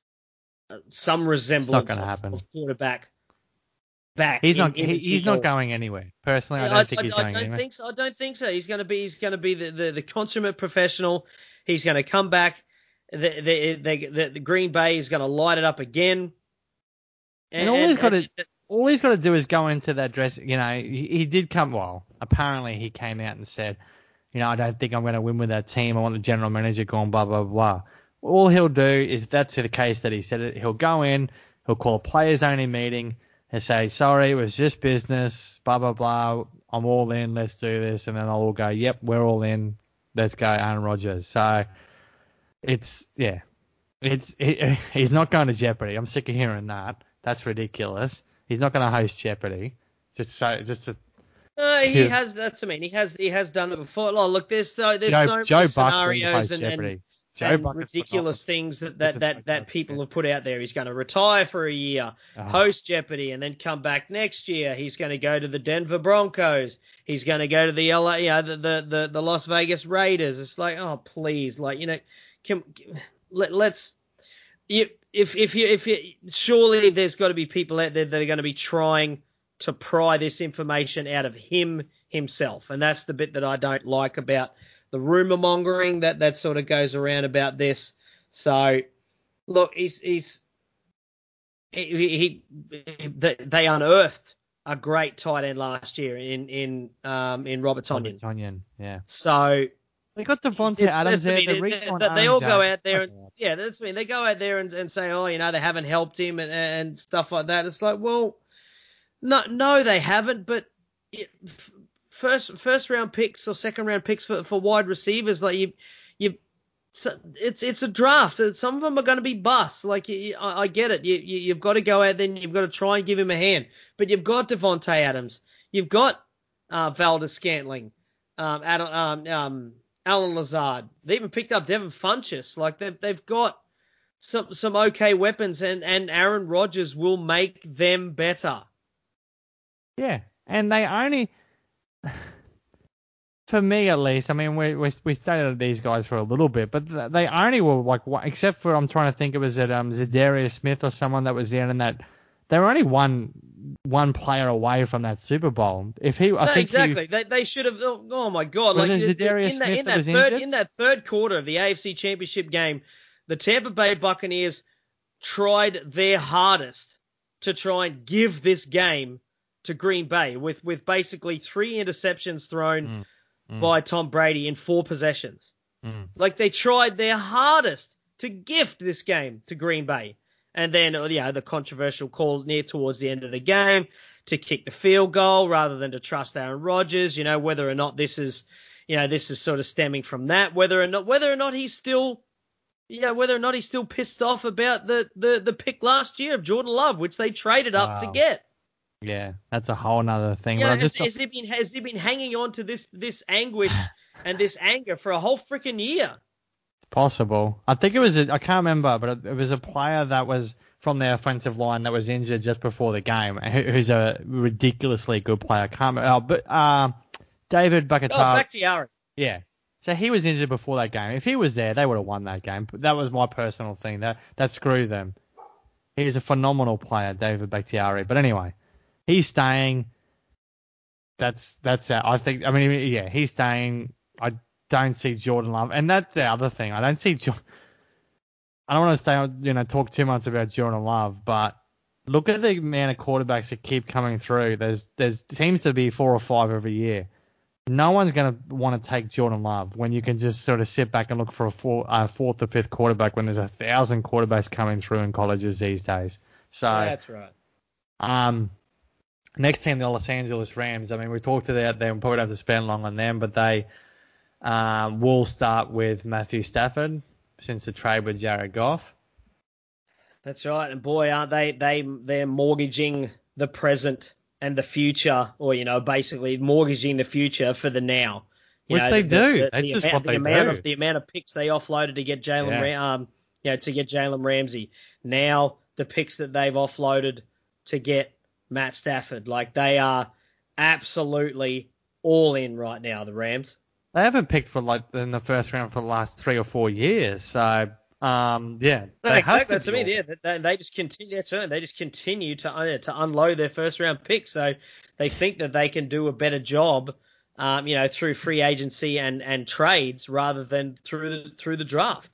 some resemblance of, of quarterback back. He's in, not. in he, he's not going anywhere. Personally, I don't I, think I, he's I going don't anywhere. think so. I don't think so. He's going to be. He's going to be the, the, the consummate professional. He's going to come back. The the, the, the, the Green Bay is going to light it up again. And, and all he's got to all he's got to do is go into that dress. You know, he, he did come. Well, apparently he came out and said, you know, I don't think I'm going to win with that team. I want the general manager going blah blah blah. All he'll do is, if that's the case that he said it, he'll go in, he'll call a players only meeting and say, sorry, it was just business, blah, blah, blah, I'm all in, let's do this. And then they'll all go, yep, we're all in, let's go, Aaron Rodgers. So it's, yeah, it's it, he's not going to Jeopardy. I'm sick of hearing that. That's ridiculous. He's not going to host Jeopardy. Just so, just to... Uh, he has, that's, I mean, he has he has done it before. Oh, look, there's, there's Joe, so many Joe scenarios and, and, Joe and Bucket's ridiculous things that, that, that, that people have put out there. He's going to retire for a year, oh. host Jeopardy, and then come back next year. He's going to go to the Denver Broncos. He's going to go to the L A, you know, the, the, the, the Las Vegas Raiders. It's like, oh, please, like, you know, can, let, let's, you, if, if you, if you, surely there's got to be people out there that are going to be trying to pry this information out of him himself. And that's the bit that I don't like about the rumor mongering that, that sort of goes around about this. So, look, he's, he's he, he they unearthed a great tight end last year in in um in Robert Tonyan. Robert Tonyan, yeah. So they got Devontae Adams there. They, the they, they, they all go out there and okay. yeah, that's I mean they go out there and, and say, oh, you know, they haven't helped him and, and stuff like that. It's like, well, no, no, they haven't. But it, First first round picks or second round picks for, for wide receivers, like you you it's it's a draft. Some of them are going to be busts. Like you, I, I get it. You, you you've got to go out there and you've got to try and give him a hand. But you've got Devontae Adams, you've got uh, Valdez Scantling, um, Adam, um, um, Alan Lazard. They even picked up Devin Funchess. Like they've they've got some some okay weapons, and and Aaron Rodgers will make them better. Yeah, and they only. For me, at least, I mean, we we we studied these guys for a little bit, but they only were like, except for I'm trying to think, it was at um Zadarius Smith or someone that was there, and that they were only one one player away from that Super Bowl. If he, I no, think exactly, he, they they should have. Oh my God, was like it Zadarius in, Smith that, in that that was third injured? in that third quarter of the A F C Championship game, the Tampa Bay Buccaneers tried their hardest to try and give this game to Green Bay with, with basically three interceptions thrown mm, mm. by Tom Brady in four possessions. Mm. Like they tried their hardest to gift this game to Green Bay. And then, you know, the controversial call near towards the end of the game to kick the field goal rather than to trust Aaron Rodgers, you know, whether or not this is, you know, this is sort of stemming from that, whether or not, whether or not he's still, you know, whether or not he's still pissed off about the, the, the pick last year of Jordan Love, which they traded up Wow. to get. Yeah, that's a whole nother thing. Yeah, but has, just... has, he been, has he been hanging on to this this anguish and this anger for a whole freaking year? It's possible. I think it was, a, I can't remember, but it was a player that was from the offensive line that was injured just before the game, who, who's a ridiculously good player. I can't remember. Oh, but uh, David Bakhtiari. Oh, Bakhtiari. Yeah. So he was injured before that game. If he was there, they would have won that game. But that was my personal thing. That that screwed them. He's a phenomenal player, David Bakhtiari. But anyway. He's staying. That's that's. Uh, I think. I mean, yeah, he's staying. I don't see Jordan Love, and that's the other thing. I don't see. Jo- I don't want to stay. You know, talk too much about Jordan Love, but look at the amount of quarterbacks that keep coming through. There's there's seems to be four or five every year. No one's going to want to take Jordan Love when you can just sort of sit back and look for a four, uh, fourth or fifth quarterback when there's a thousand quarterbacks coming through in colleges these days. So yeah, that's right. Um, next team, the Los Angeles Rams. I mean, we talked about them. We probably don't have to spend long on them, but they um, will start with Matthew Stafford since the trade with Jared Goff. That's right, and boy, aren't they they they're mortgaging the present and the future, or you know, basically mortgaging the future for the now. You Which know, they the, do. The, That's the just amount, what the they amount do. Of, the amount of picks they offloaded to get Jalen, Yeah. Ra- um, you know, to get Jalen Ramsey. Now the picks that they've offloaded to get Matt Stafford, like they are absolutely all in right now. The Rams. They haven't picked for like in the first round for the last three or four years. So, um, yeah, No, they exactly. have to That's be what I all- mean. Yeah, they, they just continue. That's right. They just continue to uh, to unload their first round picks. So they think that they can do a better job, um, you know, through free agency and, and trades rather than through the, through the draft.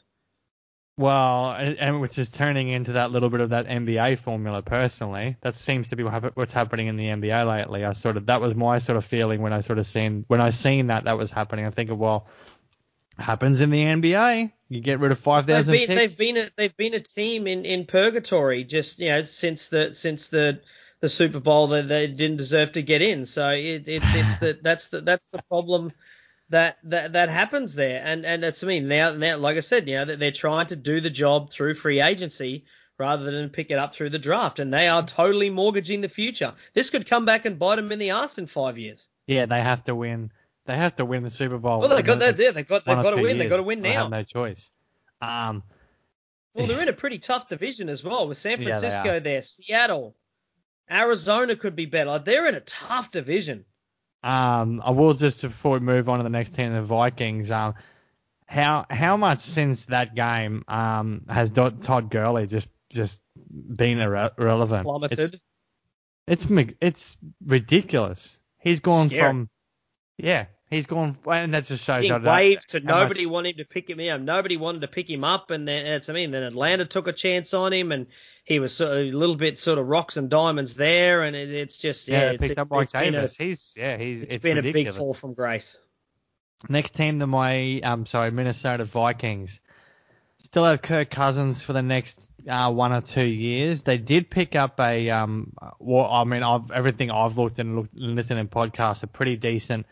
Well, and, and which is turning into that little bit of that N B A formula. Personally, that seems to be what hap- what's happening in the N B A lately. I sort of that was my sort of feeling when I sort of seen when I seen that that was happening. I think, well, happens in the N B A. You get rid of five They've thousand been picks. they've been a, they've been a team in, in purgatory just you know since the since the the Super Bowl that they didn't deserve to get in. So it, it's it's the that's the that's the problem. That, that that happens there, and and that's I mean now now like I said, you know that they're trying to do the job through free agency rather than pick it up through the draft, and they are totally mortgaging the future. This could come back and bite them in the ass in five years. Yeah, they have to win. They have to win the Super Bowl. Well, they in got the that there. next They've got one they've or got to two win. They've got years. to win They have now. no choice. Um, Well, they're in a pretty tough division as well with San Yeah, they Francisco are. there, Seattle, Arizona could be better. They're in a tough division. Um, I will just before we move on to the next team, the Vikings. Um, how how much since that game um has Do- Todd Gurley just just been irre- irrelevant? Plummeted. It's, it's mi- it's ridiculous. He's gone Scary. from yeah, he's gone, and that just shows Being how that- waived to how nobody much- wanting to pick him up. Nobody wanted to pick him up, and then that's I mean. Then Atlanta took a chance on him, and he was sort of a little bit sort of rocks and diamonds there, and it, it's just yeah, yeah, they it's, picked it's, up Mike it's been a Davis. He's yeah, he's it's it's been ridiculous. a big fall from grace. Next team to my um sorry Minnesota Vikings. Still have Kirk Cousins for the next uh, one or two years. They did pick up a um well I mean I've everything I've looked and looked and listened in podcasts, a pretty decent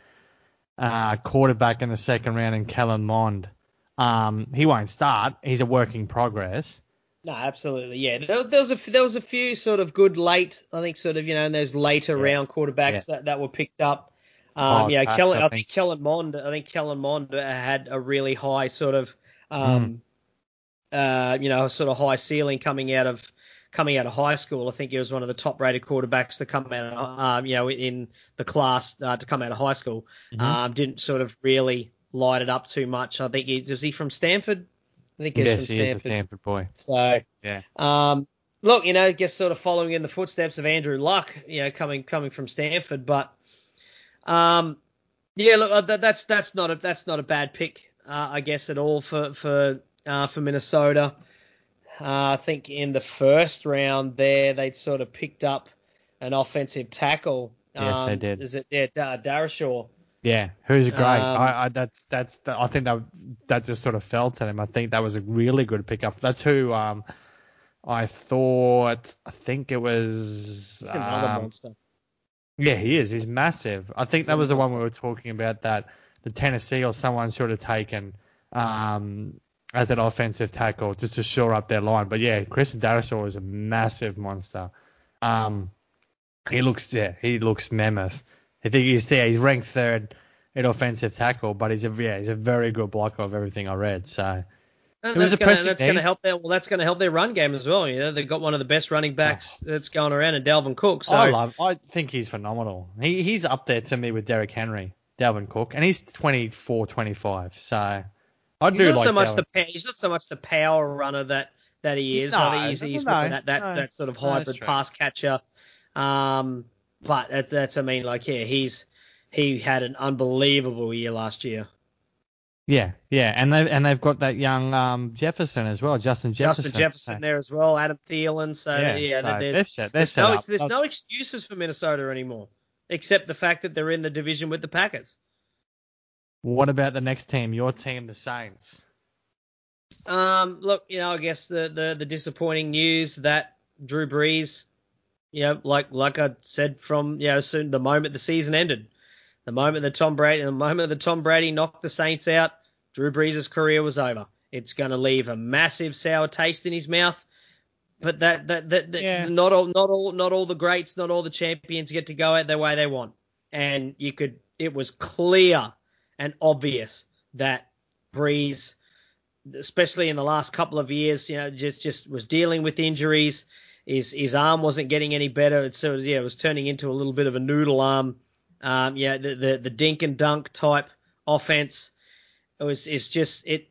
uh quarterback in the second round in Kellen Mond. Um he won't start. He's a work in progress. No, absolutely, yeah. There, there was a there was a few sort of good late, I think, sort of you know, and those later Yeah. round quarterbacks Yeah. that, that were picked up. Um, Oh, yeah, Trask, Kellen, I I think. think Kellen Mond, I think Kellen Mond had a really high sort of, um, uh, you know, sort of high ceiling coming out of coming out of high school. I think he was one of the top rated quarterbacks to come out, of, um, you know, in the class uh, to come out of high school. Mhm. Um, didn't sort of really light it up too much. I think he was he from Stanford. I think he's Yes, from he is a Stanford. Stanford boy. So. Yeah. Um, look, you know, I guess sort of following in the footsteps of Andrew Luck, you know, coming coming from Stanford, but um, yeah, look, that, that's that's not a that's not a bad pick, uh, I guess, at all for for uh, for Minnesota. Uh, I think in the first round there, they'd sort of picked up an offensive tackle. Yes, um, they did. Is it yeah, Dar- Darashaw? Yeah, who's great. Um, I, I that's that's the, I think that that just sort of fell to him. I think that was a really good pickup. That's who um I thought I think it was He's another um, monster. yeah, he is. He's massive. I think He's that a was the one we monster. were talking about that the Tennessee or someone should have taken um as an offensive tackle just to shore up their line. But yeah, Christian Darrisaw is a massive monster. Um, he looks yeah, he looks mammoth. I think he's yeah, he's ranked third in offensive tackle, but he's a yeah, he's a very good blocker of everything I read. So And it was that's a gonna pressing that's gonna need. help their well that's gonna help their run game as well. You know, they've got one of the best running backs Oh. that's going around in Dalvin Cook. So I love. I think he's phenomenal. He he's up there to me with Derrick Henry, Dalvin Cook, and he's twenty-four, twenty-five. So I he's do not like so much Dalvin. the pa- he's not so much the power runner that, that he is. No, I think he's he's no, more that that, no, that sort of no, that's hybrid true. pass catcher. Um, but that's, that's I mean like yeah he's he had an unbelievable year last year. Yeah, yeah, and they and they've got that young um, Jefferson as well, Justin Jefferson. Justin Jefferson there as well, Adam Thielen. So Yeah, yeah, so there's they're set. They're there's set no up. there's no excuses for Minnesota anymore, except the fact that they're in the division with the Packers. What about the next team? Your team, the Saints. Um, look, you know, I guess the, the, the disappointing news that Drew Brees you know, like like I said from you know soon the moment the season ended, the moment that Tom Brady, the moment that Tom Brady knocked the Saints out, Drew Brees' career was over. It's going to leave a massive sour taste in his mouth. But that that that, that Yeah. not all not all not all the greats, not all the champions get to go out their way they want. And you could, it was clear and obvious that Brees, especially in the last couple of years, you know, just just was dealing with injuries. His his arm wasn't getting any better. It sort of, yeah, it was turning into a little bit of a noodle arm. Um, yeah, the, the the dink and dunk type offense. It was it's just it.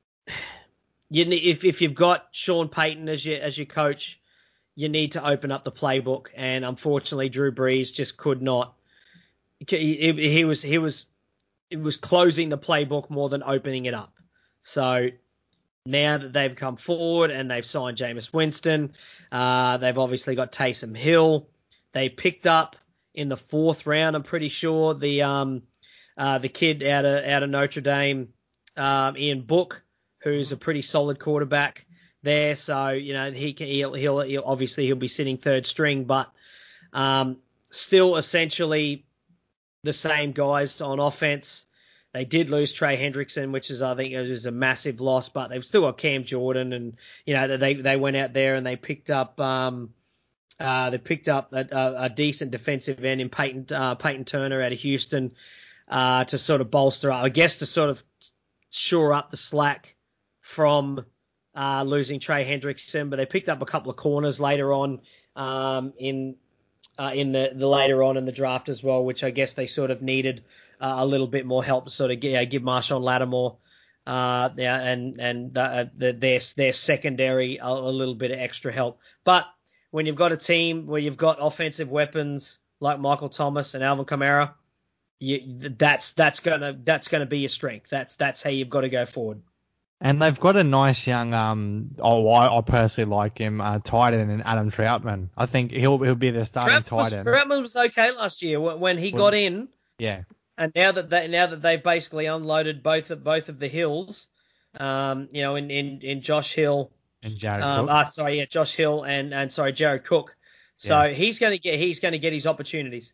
You need, if if you've got Sean Payton as your as your coach, you need to open up the playbook. And unfortunately, Drew Brees just could not. He, he was he was it was closing the playbook more than opening it up. So now that they've come forward and they've signed Jameis Winston, uh, they've obviously got Taysom Hill. They picked up in the fourth round, I'm pretty sure, the um uh, the kid out of out of Notre Dame, um, Ian Book, who's a pretty solid quarterback there. So you know he can he'll he'll, he'll obviously he'll be sitting third string, but um, still essentially the same guys on offense. They did lose Trey Hendrickson, which is, I think, it was a massive loss, but they've still got Cam Jordan, and you know they they went out there and they picked up um uh they picked up a, a, a decent defensive end in Peyton uh, Peyton Turner out of Houston uh to sort of bolster up, I guess, to sort of shore up the slack from uh losing Trey Hendrickson. But they picked up a couple of corners later on um in uh, in the the later on in the draft as well, which I guess they sort of needed. Uh, a little bit more help to sort of give, uh, give Marshawn Lattimore uh, yeah, and and uh, the, their their secondary a, a little bit of extra help. But when you've got a team where you've got offensive weapons like Michael Thomas and Alvin Kamara, you, that's that's gonna that's gonna be your strength. That's that's how you've got to go forward. And they've got a nice young, um, oh, I, I personally like him, uh, tight end, and Adam Troutman. I think he'll he'll be the starting Troutman was, tight end. Troutman was okay last year when he Well, got in. Yeah. And now that they now that they've basically unloaded both of both of the Hills, um, you know, in, in, in Josh Hill, And Jared um, Cook. ah, sorry, yeah, Josh Hill and, and sorry, Jared Cook. So Yeah. he's going to get he's going to get his opportunities.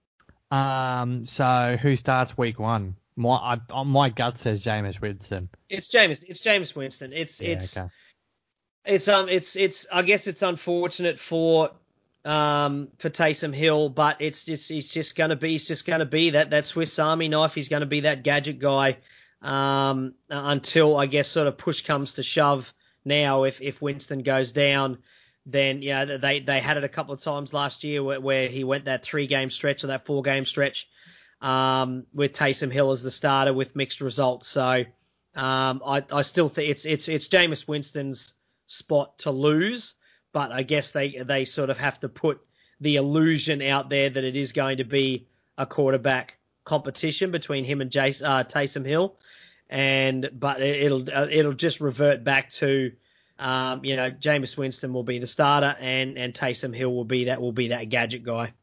Um. So who starts week one? My I, my gut says Jameis Winston. It's Jameis. It's Jameis Winston. It's Yeah. it's Okay. it's um it's it's I guess it's unfortunate for um for Taysom Hill, but it's just he's just gonna be he's just gonna be that that Swiss Army knife. He's gonna be that gadget guy um until I guess sort of push comes to shove. Now if if Winston goes down, then yeah they they had it a couple of times last year where, where he went that three game stretch or that four game stretch um with Taysom Hill as the starter with mixed results. So um I I still think it's it's it's Jameis Winston's spot to lose. But I guess they they sort of have to put the illusion out there that it is going to be a quarterback competition between him and Jace, uh, Taysom Hill, and but it, it'll uh, it'll just revert back to um, you know Jameis Winston will be the starter and and Taysom Hill will be that will be that gadget guy.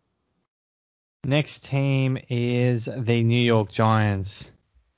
Next team is the New York Giants.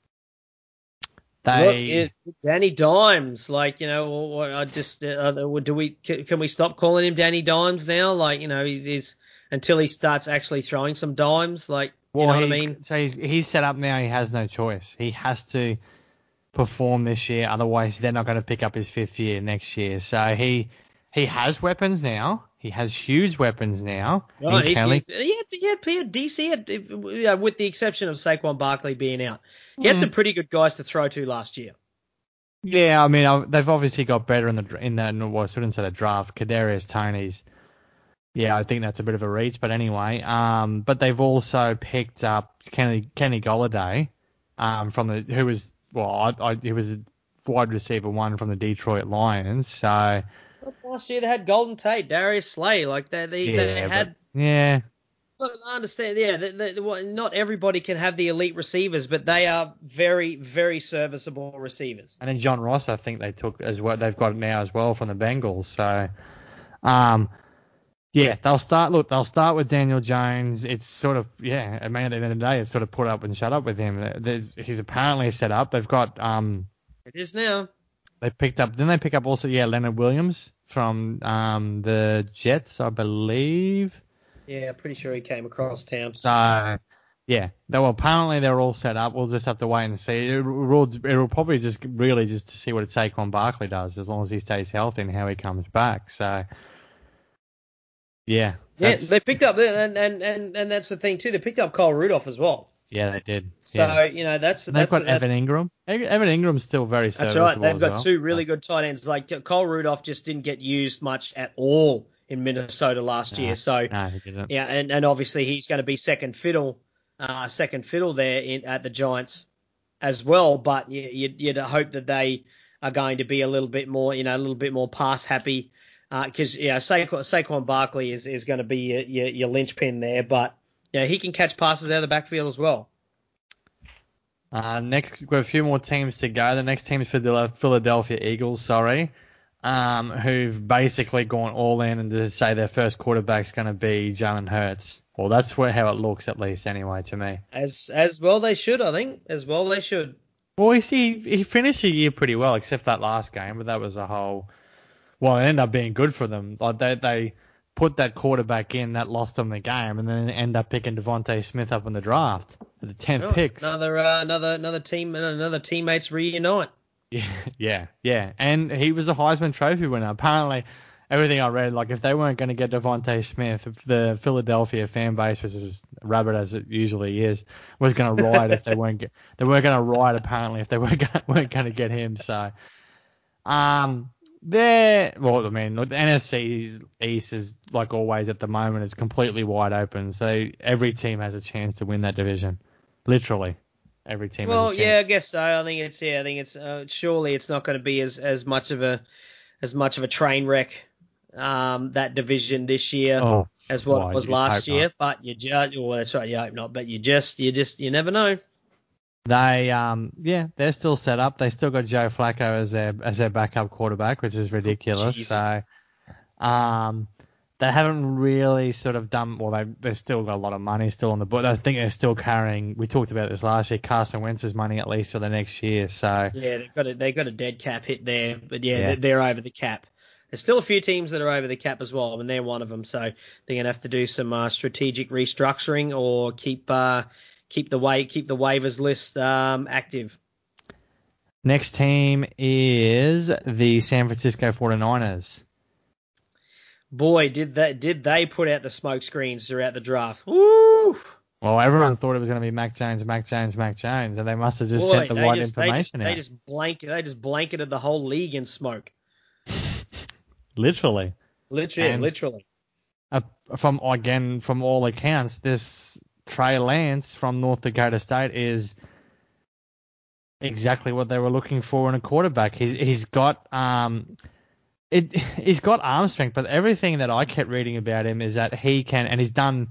They Look, it, Danny Dimes, like you know, I just uh, do we can we stop calling him Danny Dimes now? Like you know, he's, he's until he starts actually throwing some dimes. Like, do you well, know what I he- mean? So he's he's set up now. He has no choice. He has to perform this year, otherwise they're not going to pick up his fifth year next year. So he he has weapons now. He has huge weapons now. Oh, in he's, Kelly. he, he, had, he, had, he had D C, had, uh, with the exception of Saquon Barkley being out. He had Mm. some pretty good guys to throw to last year. Yeah, I mean uh, they've obviously got better in the in the well, I shouldn't say the draft. Kadarius Toney's. Yeah, I think that's a bit of a reach, but anyway. Um, but they've also picked up Kenny Kenny Golladay, um, from the who was well, I, I he was a wide receiver one from the Detroit Lions. So Last year they had Golden Tate, Darius Slay, like they they, yeah, they had. but, yeah, Look, I understand. Yeah, they, they, well, not everybody can have the elite receivers, but they are very very serviceable receivers. and then John Ross, I think they took as well. They've got it now as well from the Bengals. So, um. Yeah, they'll start. Look, they'll start with Daniel Jones. It's sort of yeah. I mean, at the end of the day, it's sort of put up and shut up with him. There's, he's apparently set up. They've got um. It is now. They picked up. Didn't they pick up also? Yeah, Leonard Williams from um, the Jets, I believe. Yeah, pretty sure he came across town. So, yeah, they well apparently they're all set up. We'll just have to wait and see. It will, it will probably just really just to see what Saquon Barkley does, as long as he stays healthy and how he comes back. So, yeah, yeah, they picked up and and and and that's the thing too. They picked up Kyle Rudolph as well. Yeah, they did. So yeah. you know that's and that's they've got that's, Evan Ingram. Evan Ingram's still very That's serviceable. right. They've got as well. two really good tight ends. Like Kyle Rudolph just didn't get used much at all in Minnesota last No, year. So no, he didn't. yeah, and, and obviously he's going to be second fiddle, uh, second fiddle there in, at the Giants as well. But you, you'd, you'd hope that they are going to be a little bit more, you know, a little bit more pass happy, because uh, yeah, Saquon, Saquon Barkley is, is going to be your, your, your linchpin there. But yeah, he can catch passes out of the backfield as well. Uh, next, we've got a few more teams to go. The next team is for the Philadelphia Eagles, sorry, um, who've basically gone all in and to say their first quarterback's going to be Jalen Hurts. Well, that's where how it looks, at least, anyway, to me. As as well they should, I think. As well they should. Well, he, he finished the year pretty well, except that last game, but that was a whole... Well, it ended up being good for them. Like they, they put that quarterback in that lost them the game, and then end up picking Devontae Smith up in the draft at the tenth Oh, picks. Another uh, another another team another teammates reunite. Yeah, yeah, yeah. And he was a Heisman Trophy winner. Apparently, everything I read, like if they weren't going to get Devontae Smith, the Philadelphia fan base was as rabid as it usually is, was going to riot if they weren't get, they weren't going to riot apparently if they weren't gonna, weren't going to get him. So, um. They're, well, I mean, the N F C East is, like always at the moment, is completely wide open. So every team has a chance to win that division. Literally. Every team Well, has a chance. yeah, I guess so. I think it's, yeah, I think it's, uh, surely it's not going to be as, as much of a, as much of a train wreck, um, that division this year oh, as what well, it was you'd last year. not. But you just, well, that's right, you hope not. But you just, you just, you never know. They, um, yeah, they're still set up. They still got Joe Flacco as their as their backup quarterback, which is ridiculous. Jesus. So, um, they haven't really sort of done. Well, they they've still got a lot of money still on the book. I think they're still carrying. We talked about this last year. Carson Wentz's money at least for the next year. So Yeah, they've got a, they've got a dead cap hit there, but yeah, Yeah. They're, they're over the cap. There's still a few teams that are over the cap as well, and they're one of them. So they're gonna have to do some uh, strategic restructuring or keep uh, keep the wa- keep the waivers list um, active. next team is the San Francisco forty-niners. Boy, did they did they put out the smoke screens throughout the draft? Woo! Well, everyone thought it was going to be Mac Jones, Mac Jones, Mac Jones, and they must have just Boy, sent the they right just, information they out. just, they just blanket they just blanketed the whole league in smoke. Literally. Literally, And- literally. Uh, from again, from all accounts, this Trey Lance from North Dakota State is exactly what they were looking for in a quarterback. He's he's got um, it he's got arm strength, but everything that I kept reading about him is that he can, and he's done,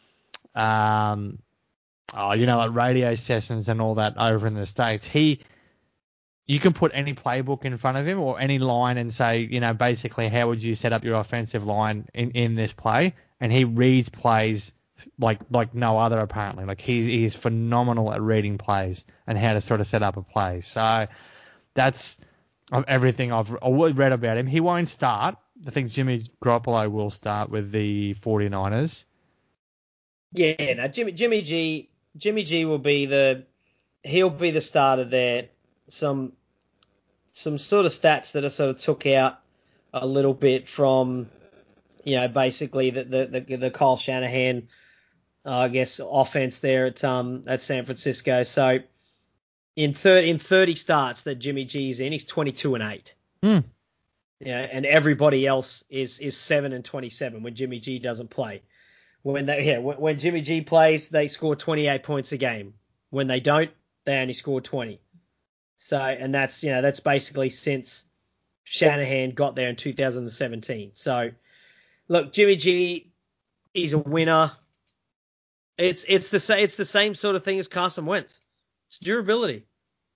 um, oh, you know, like radio sessions and all that over in the States. He You can put any playbook in front of him or any line and say, you know, basically how would you set up your offensive line in, in this play? And he reads plays like like no other apparently. Like he's he's phenomenal at reading plays and how to sort of set up a play. So that's of everything I've read about him. He won't start. I think Jimmy Garoppolo will start with the forty-niners. Yeah, no, Jimmy Jimmy G Jimmy G will be the he'll be the starter there. Some some sort of stats that I sort of took out a little bit from, you know, basically the the the, the Kyle Shanahan, uh, I guess, offense there at um at San Francisco. So in thirty in thirty starts that Jimmy G's in, he's twenty-two and eight. Hmm. Yeah, and everybody else is is seven and twenty-seven when Jimmy G doesn't play. When they yeah when, when Jimmy G plays, they score twenty-eight points a game. When they don't, they only score twenty. So, and that's, you know, that's basically since Shanahan got there in two thousand seventeen. So, look, Jimmy G, he's a winner. It's it's the it's the same sort of thing as Carson Wentz. It's durability.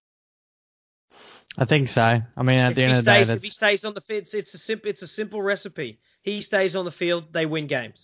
I think so. I mean, at If the he end of the day, stays, that's... if he stays on the field, it's, it's a simple it's a simple recipe. He stays on the field, they win games.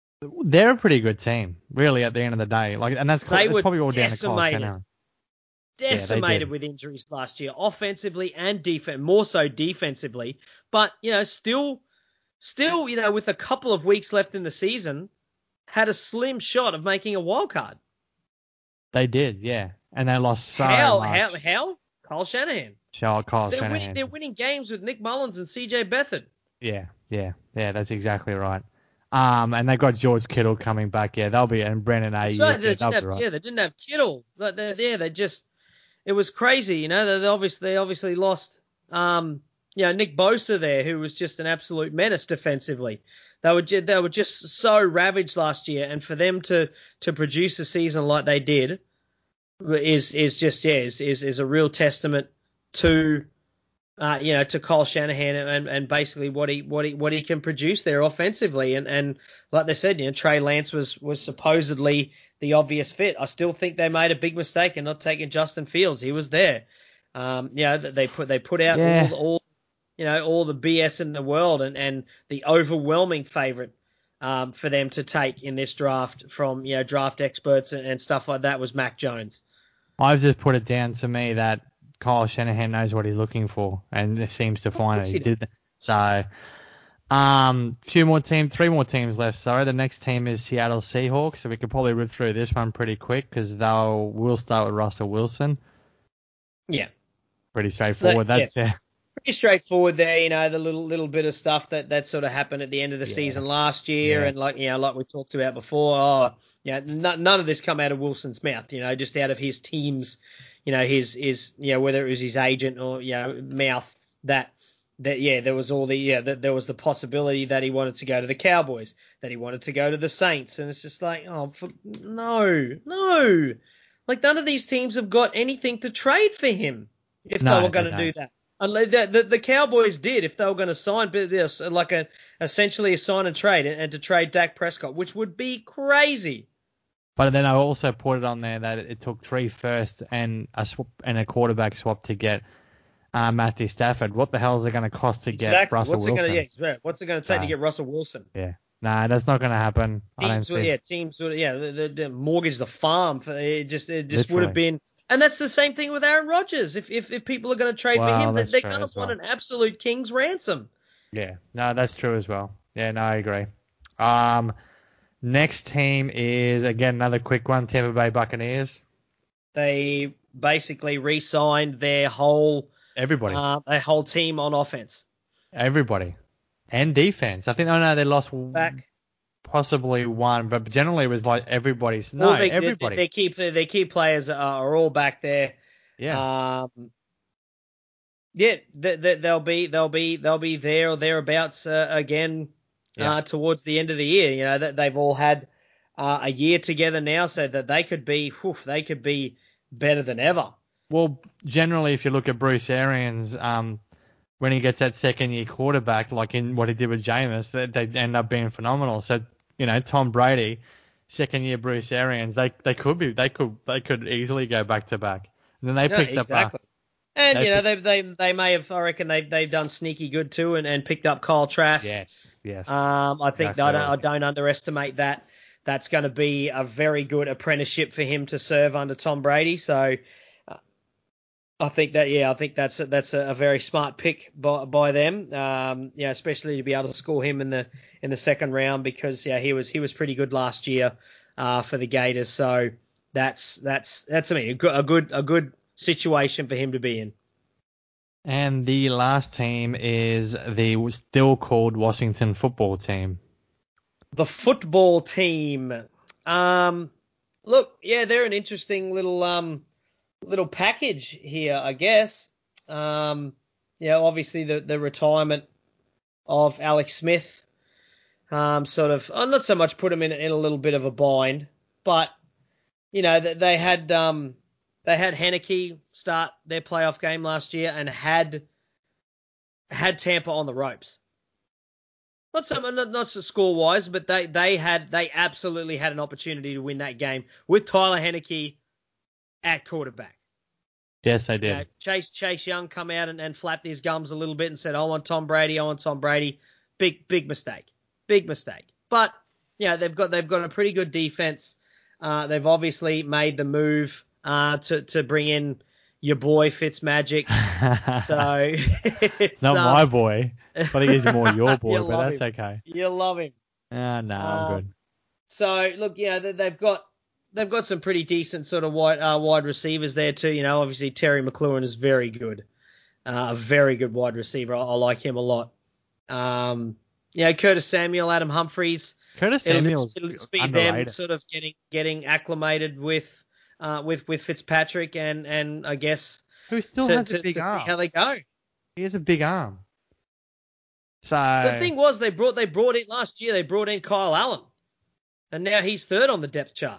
They're a pretty good team, really, at the end of the day. Like, and that's, They that's were probably all down to Kyle decimated. Shanahan. decimated with injuries last year, offensively and defense, more so defensively. But, you know, still, still, you know, with a couple of weeks left in the season, had a slim shot of making a wild card. They did, yeah. And they lost so how, much. How? How? Kyle Shanahan. Kyle they're Shanahan. Winning, they're winning games with Nick Mullins and C J Beathard. Yeah, yeah, yeah. That's exactly right. Um, and they got George Kittle coming back. Yeah, they'll be and Brennan A. So Yeah, they didn't have, right. yeah, they didn't have Kittle. But they, yeah, they just it was crazy. You know, they, they obviously they obviously lost. Um, you know, Nick Bosa there, who was just an absolute menace defensively. They were they were just so ravaged last year, and for them to to produce a season like they did is is just yeah is is, is a real testament to. Uh, you know, to Kyle Shanahan and, and basically what he what he what he can produce there offensively, and, and like they said, you know, Trey Lance was was supposedly the obvious fit. I still think they made a big mistake in not taking Justin Fields. He was there. Um, you know, they put they put out yeah. all all you know all the B S in the world, and, and the overwhelming favorite um, for them to take in this draft from you know draft experts and, and stuff like that was Mac Jones. I've just put it down to me that Kyle Shanahan knows what he's looking for and seems to find it. He did. So, um, few more teams, three more teams left. Sorry, the next team is Seattle Seahawks. So we could probably rip through this one pretty quick because they'll we'll start with Russell Wilson. Yeah, pretty straightforward. That, That's yeah. uh, pretty straightforward there. You know, the little little bit of stuff that, that sort of happened at the end of the yeah. season last year, yeah. and like you know, like we talked about before. Oh, yeah, n- none of this come out of Wilson's mouth. You know, just out of his team's. You know, his, his, you know, whether it was his agent or, you know, mouth that, that, yeah, there was all the, yeah, that there was the possibility that he wanted to go to the Cowboys, that he wanted to go to the Saints. And it's just like, oh, for, no, no. Like none of these teams have got anything to trade for him if no, they were going to do that. Unless the, the, the Cowboys did if they were going to sign this, like a, essentially a sign and trade and, and to trade Dak Prescott, which would be crazy. But then I also put it on there that it took three firsts and a swap and a quarterback swap to get uh, Matthew Stafford. What the hell is it going to cost to exactly. get Russell What's Wilson? It gonna, yeah, what's it going to take so, to get Russell Wilson? Yeah, nah, that's not going to happen. Teams I don't would, see. Yeah, teams would, yeah, the, the mortgage the farm. For, it just it just Literally. would have been. And that's the same thing with Aaron Rodgers. If if, if people are going to trade well, for him, they're going to well. want an absolute king's ransom. Yeah, no, that's true as well. Yeah, no, I agree. Um. Next team is, again, another quick one, Tampa Bay Buccaneers. They basically re-signed their whole everybody, uh, their whole team on offense. Everybody. And defense. I think, oh no, they lost back. possibly one, but generally it was like everybody's. No, well, they, everybody. Their key, their key players are, are all back there. Yeah. Um, yeah, they, they, they'll be they'll be they'll be there or thereabouts uh, again. Yeah. Uh, towards the end of the year, you know that they've all had uh, a year together now, so that they could be, whew, they could be better than ever. Well, generally, if you look at Bruce Arians, um, when he gets that second year quarterback, like in what he did with Jameis, they, they end up being phenomenal. So you know, Tom Brady, second year Bruce Arians, they they could be, they could they could easily go back to back. And then they no, picked exactly. up. Uh, And, they you know, they they they may have, I reckon, they, they've done sneaky good, too, and, and picked up Kyle Trask. Yes, yes. Um, I think exactly I, don't, right. I don't underestimate that. That's going to be a very good apprenticeship for him to serve under Tom Brady. So uh, I think that, yeah, I think that's a, that's a, a very smart pick by, by them. Um, yeah, especially to be able to score him in the in the second round because, yeah, he was he was pretty good last year uh, for the Gators. So that's, that's, that's I mean, a good, a good, a good situation for him to be in. And the last team is the still called Washington football team. The football team. Um, look, yeah, they're an interesting little um little package here, I guess. Um, yeah, obviously the, the retirement of Alex Smith um, sort of, oh, not so much put him in, in a little bit of a bind, but, you know, they, they had... Um, They had Heineke start their playoff game last year and had had Tampa on the ropes. Not so not, not so score wise, but they, they had they absolutely had an opportunity to win that game with Tyler Heineke at quarterback. Yes, I did. You know, Chase Chase Young come out and, and flapped his gums a little bit and said, "I want Tom Brady. I want Tom Brady." Big big mistake. Big mistake. But yeah, they've got they've got a pretty good defense. Uh, they've obviously made the move uh, to to bring in your boy Fitzmagic. So it's not um, my boy. I think he's more your boy, You'll but love that's him. okay. You'll love him. Ah, no, I'm Um, good. So look, yeah, they- they've got they've got some pretty decent sort of wide uh, wide receivers there too. You know, obviously Terry McLaurin is very good, uh, a very good wide receiver. I, I like him a lot. Um, you know, Curtis Samuel, Adam Humphries. Curtis It'll Samuel's just, it'll just be them underrated. sort of getting getting acclimated with uh, with with Fitzpatrick and and I guess Who still to has a to, big to see arm. how they go. He has a big arm. So The thing was, they brought they brought in last year. They brought in Kyle Allen, and now he's third on the depth chart.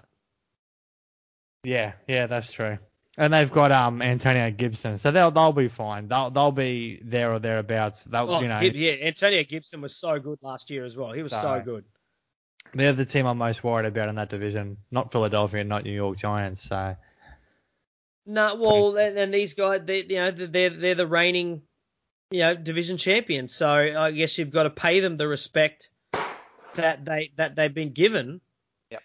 yeah, yeah, that's true. And they've got um Antonio Gibson, so they'll they'll be fine. They'll they'll be there or thereabouts. They'll Oh, you know Gib- yeah, Antonio Gibson was so good last year as well. He was so, So- good. they're the team I'm most worried about in that division. Not Philadelphia, not New York Giants. So No, well, and, and these guys, they, you know, they're they're the reigning, you know, division champions. So I guess you've got to pay them the respect that they that they've been given. Yep.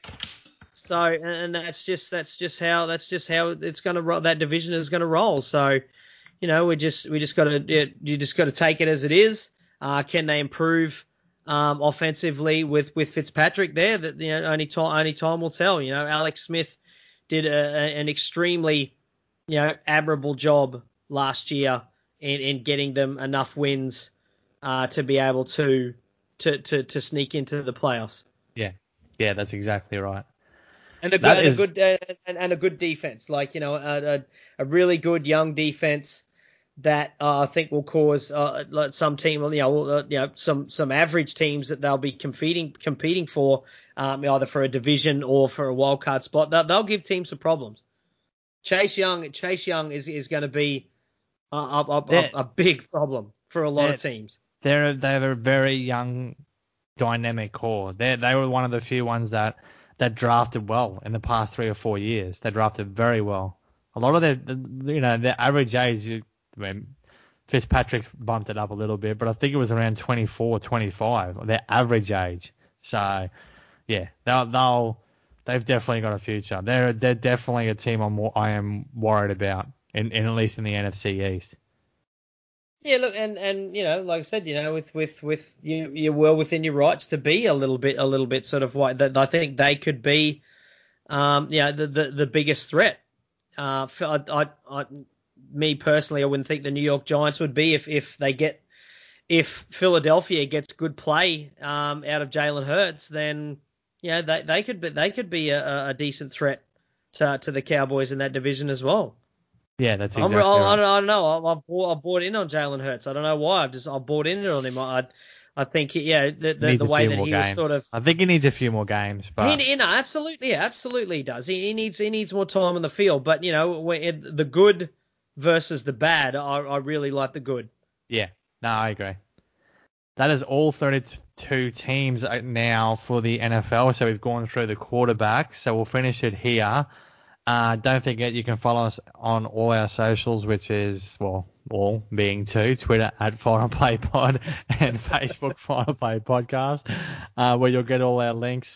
So and that's just that's just how that's just how it's going to roll. That division is going to roll. So, you know, we just we just got to you just got to take it as it is. Uh, can they improve um, offensively with, with Fitzpatrick there? That you know only time only time will tell. You know, Alex Smith did a, a, an extremely you know admirable job last year in, in getting them enough wins uh, to be able to to, to to sneak into the playoffs. yeah, yeah, that's exactly right. And a good, That and is- a good, uh, and, and a good defense, like you know, a, a, a really good young defense that uh, I think will cause uh, like some team, you know, uh, you know, some some average teams that they'll be competing competing for, um, either for a division or for a wild card spot. They'll, they'll give teams some problems. Chase Young, Chase Young is is going to be a, a, a, Yeah. a big problem for a lot Yeah. of teams. They're they're a very young, dynamic core. They they were one of the few ones that that drafted well in the past three or four years. They drafted very well. A lot of their you know their average age. I mean, Fitzpatrick's bumped it up a little bit, but I think it was around twenty-four, twenty-five. Their average age. So yeah, they'll they'll they've definitely got a future. They're they're definitely a team I'm more, I am worried about in, in at least in the N F C East. Yeah, look, and, and you know, like I said, you know, with with with you, you're well within your rights to be a little bit, a little bit sort of white. That I think they could be, um, yeah, the, the the biggest threat. Uh, for, I, I, I, me personally, I wouldn't think the New York Giants would be if if they get if Philadelphia gets good play um, out of Jalen Hurts, then yeah, they they could be they could be a, a decent threat to to the Cowboys in that division as well. Yeah, that's I'm, exactly I, I, right. don't, I don't know. I, I've bought, I bought in on Jalen Hurts. I don't know why. I've just I bought in on him. I, I think yeah, the the, Needs the a way few that more he games. was sort of. I think he needs a few more games, but He, you know, absolutely, absolutely he does. He, he needs he needs more time in the field. But you know, when it, the good versus the bad, I, I really like the good. yeah, no, I agree. That is all thirty-two teams now for the N F L. So we've gone through the quarterbacks. So we'll finish it here. Uh, don't forget you can follow us on all our socials, which is, well, all being two, Twitter at Final Play Pod and Facebook Final Play Podcast, uh, where you'll get all our links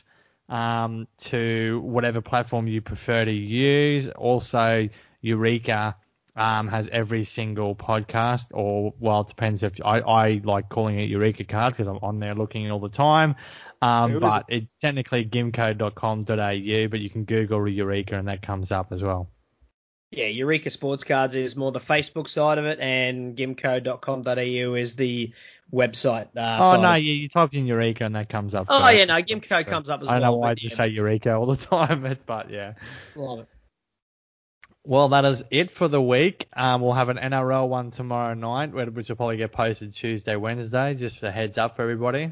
um, to whatever platform you prefer to use. Also, Eureka um, has every single podcast, or, well, it depends if I, I like calling it Eureka Cards because I'm on there looking all the time. Um, Who is but it's technically gimco dot com dot a u, but you can Google Eureka and that comes up as well. Yeah, Eureka Sports Cards is more the Facebook side of it, and gimco dot com dot a u is the website. Uh, Oh, side no, of it. you, you type in Eureka and that comes up. Oh first. yeah, no, Gimco comes up as I don't well. know why I but, just yeah, say Eureka all the time, but yeah. love it. Well, that is it for the week. Um, we'll have an N R L one tomorrow night, which will probably get posted Tuesday, Wednesday, just a heads up for everybody.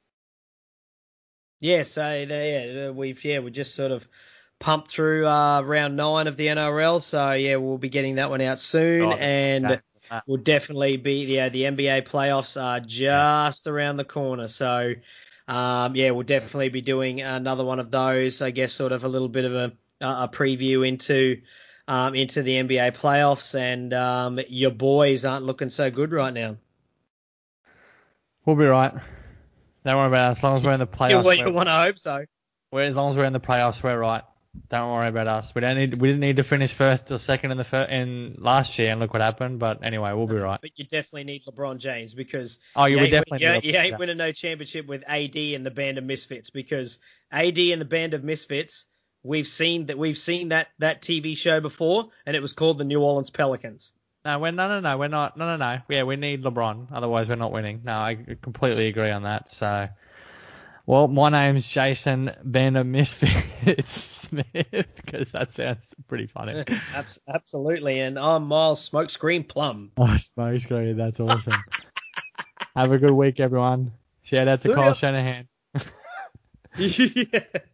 Yeah, so uh, yeah, we've yeah we just sort of pumped through uh, round nine of the N R L, so yeah we'll be getting that one out soon, Oh, there's some and games on that. we'll definitely be yeah the N B A playoffs are just around the corner, so um, yeah we'll definitely be doing another one of those. I guess sort of a little bit of a a preview into um, into the N B A playoffs, and um, your boys aren't looking so good right now. We'll be right. Don't worry about it. As long as we're in the Yeah, playoffs, well, you we're, want to hope so. we're, as long as we're in the playoffs, we're right. Don't worry about us. We don't need. We didn't need to finish first or second in the fir- in last year, and look what happened. But anyway, we'll be right. But you definitely need LeBron James because Oh, you you would ain't, definitely you, need you LeBron ain't James. winning no championship with A D and the Band of Misfits because A D and the Band of Misfits, we've seen that we've seen that that T V show before, and it was called the New Orleans Pelicans. No, we're no, no, no. We're not. No, no, no. Yeah, we need LeBron. Otherwise, we're not winning. No, I completely agree on that. So, well, my name's Jason Band of Misfits Smith because that sounds pretty funny. Absolutely, and I'm Miles Smokescreen Plum. Oh, smoke screen. That's awesome. Have a good week, everyone. Shout out to See Kyle ya. Shanahan. Yeah.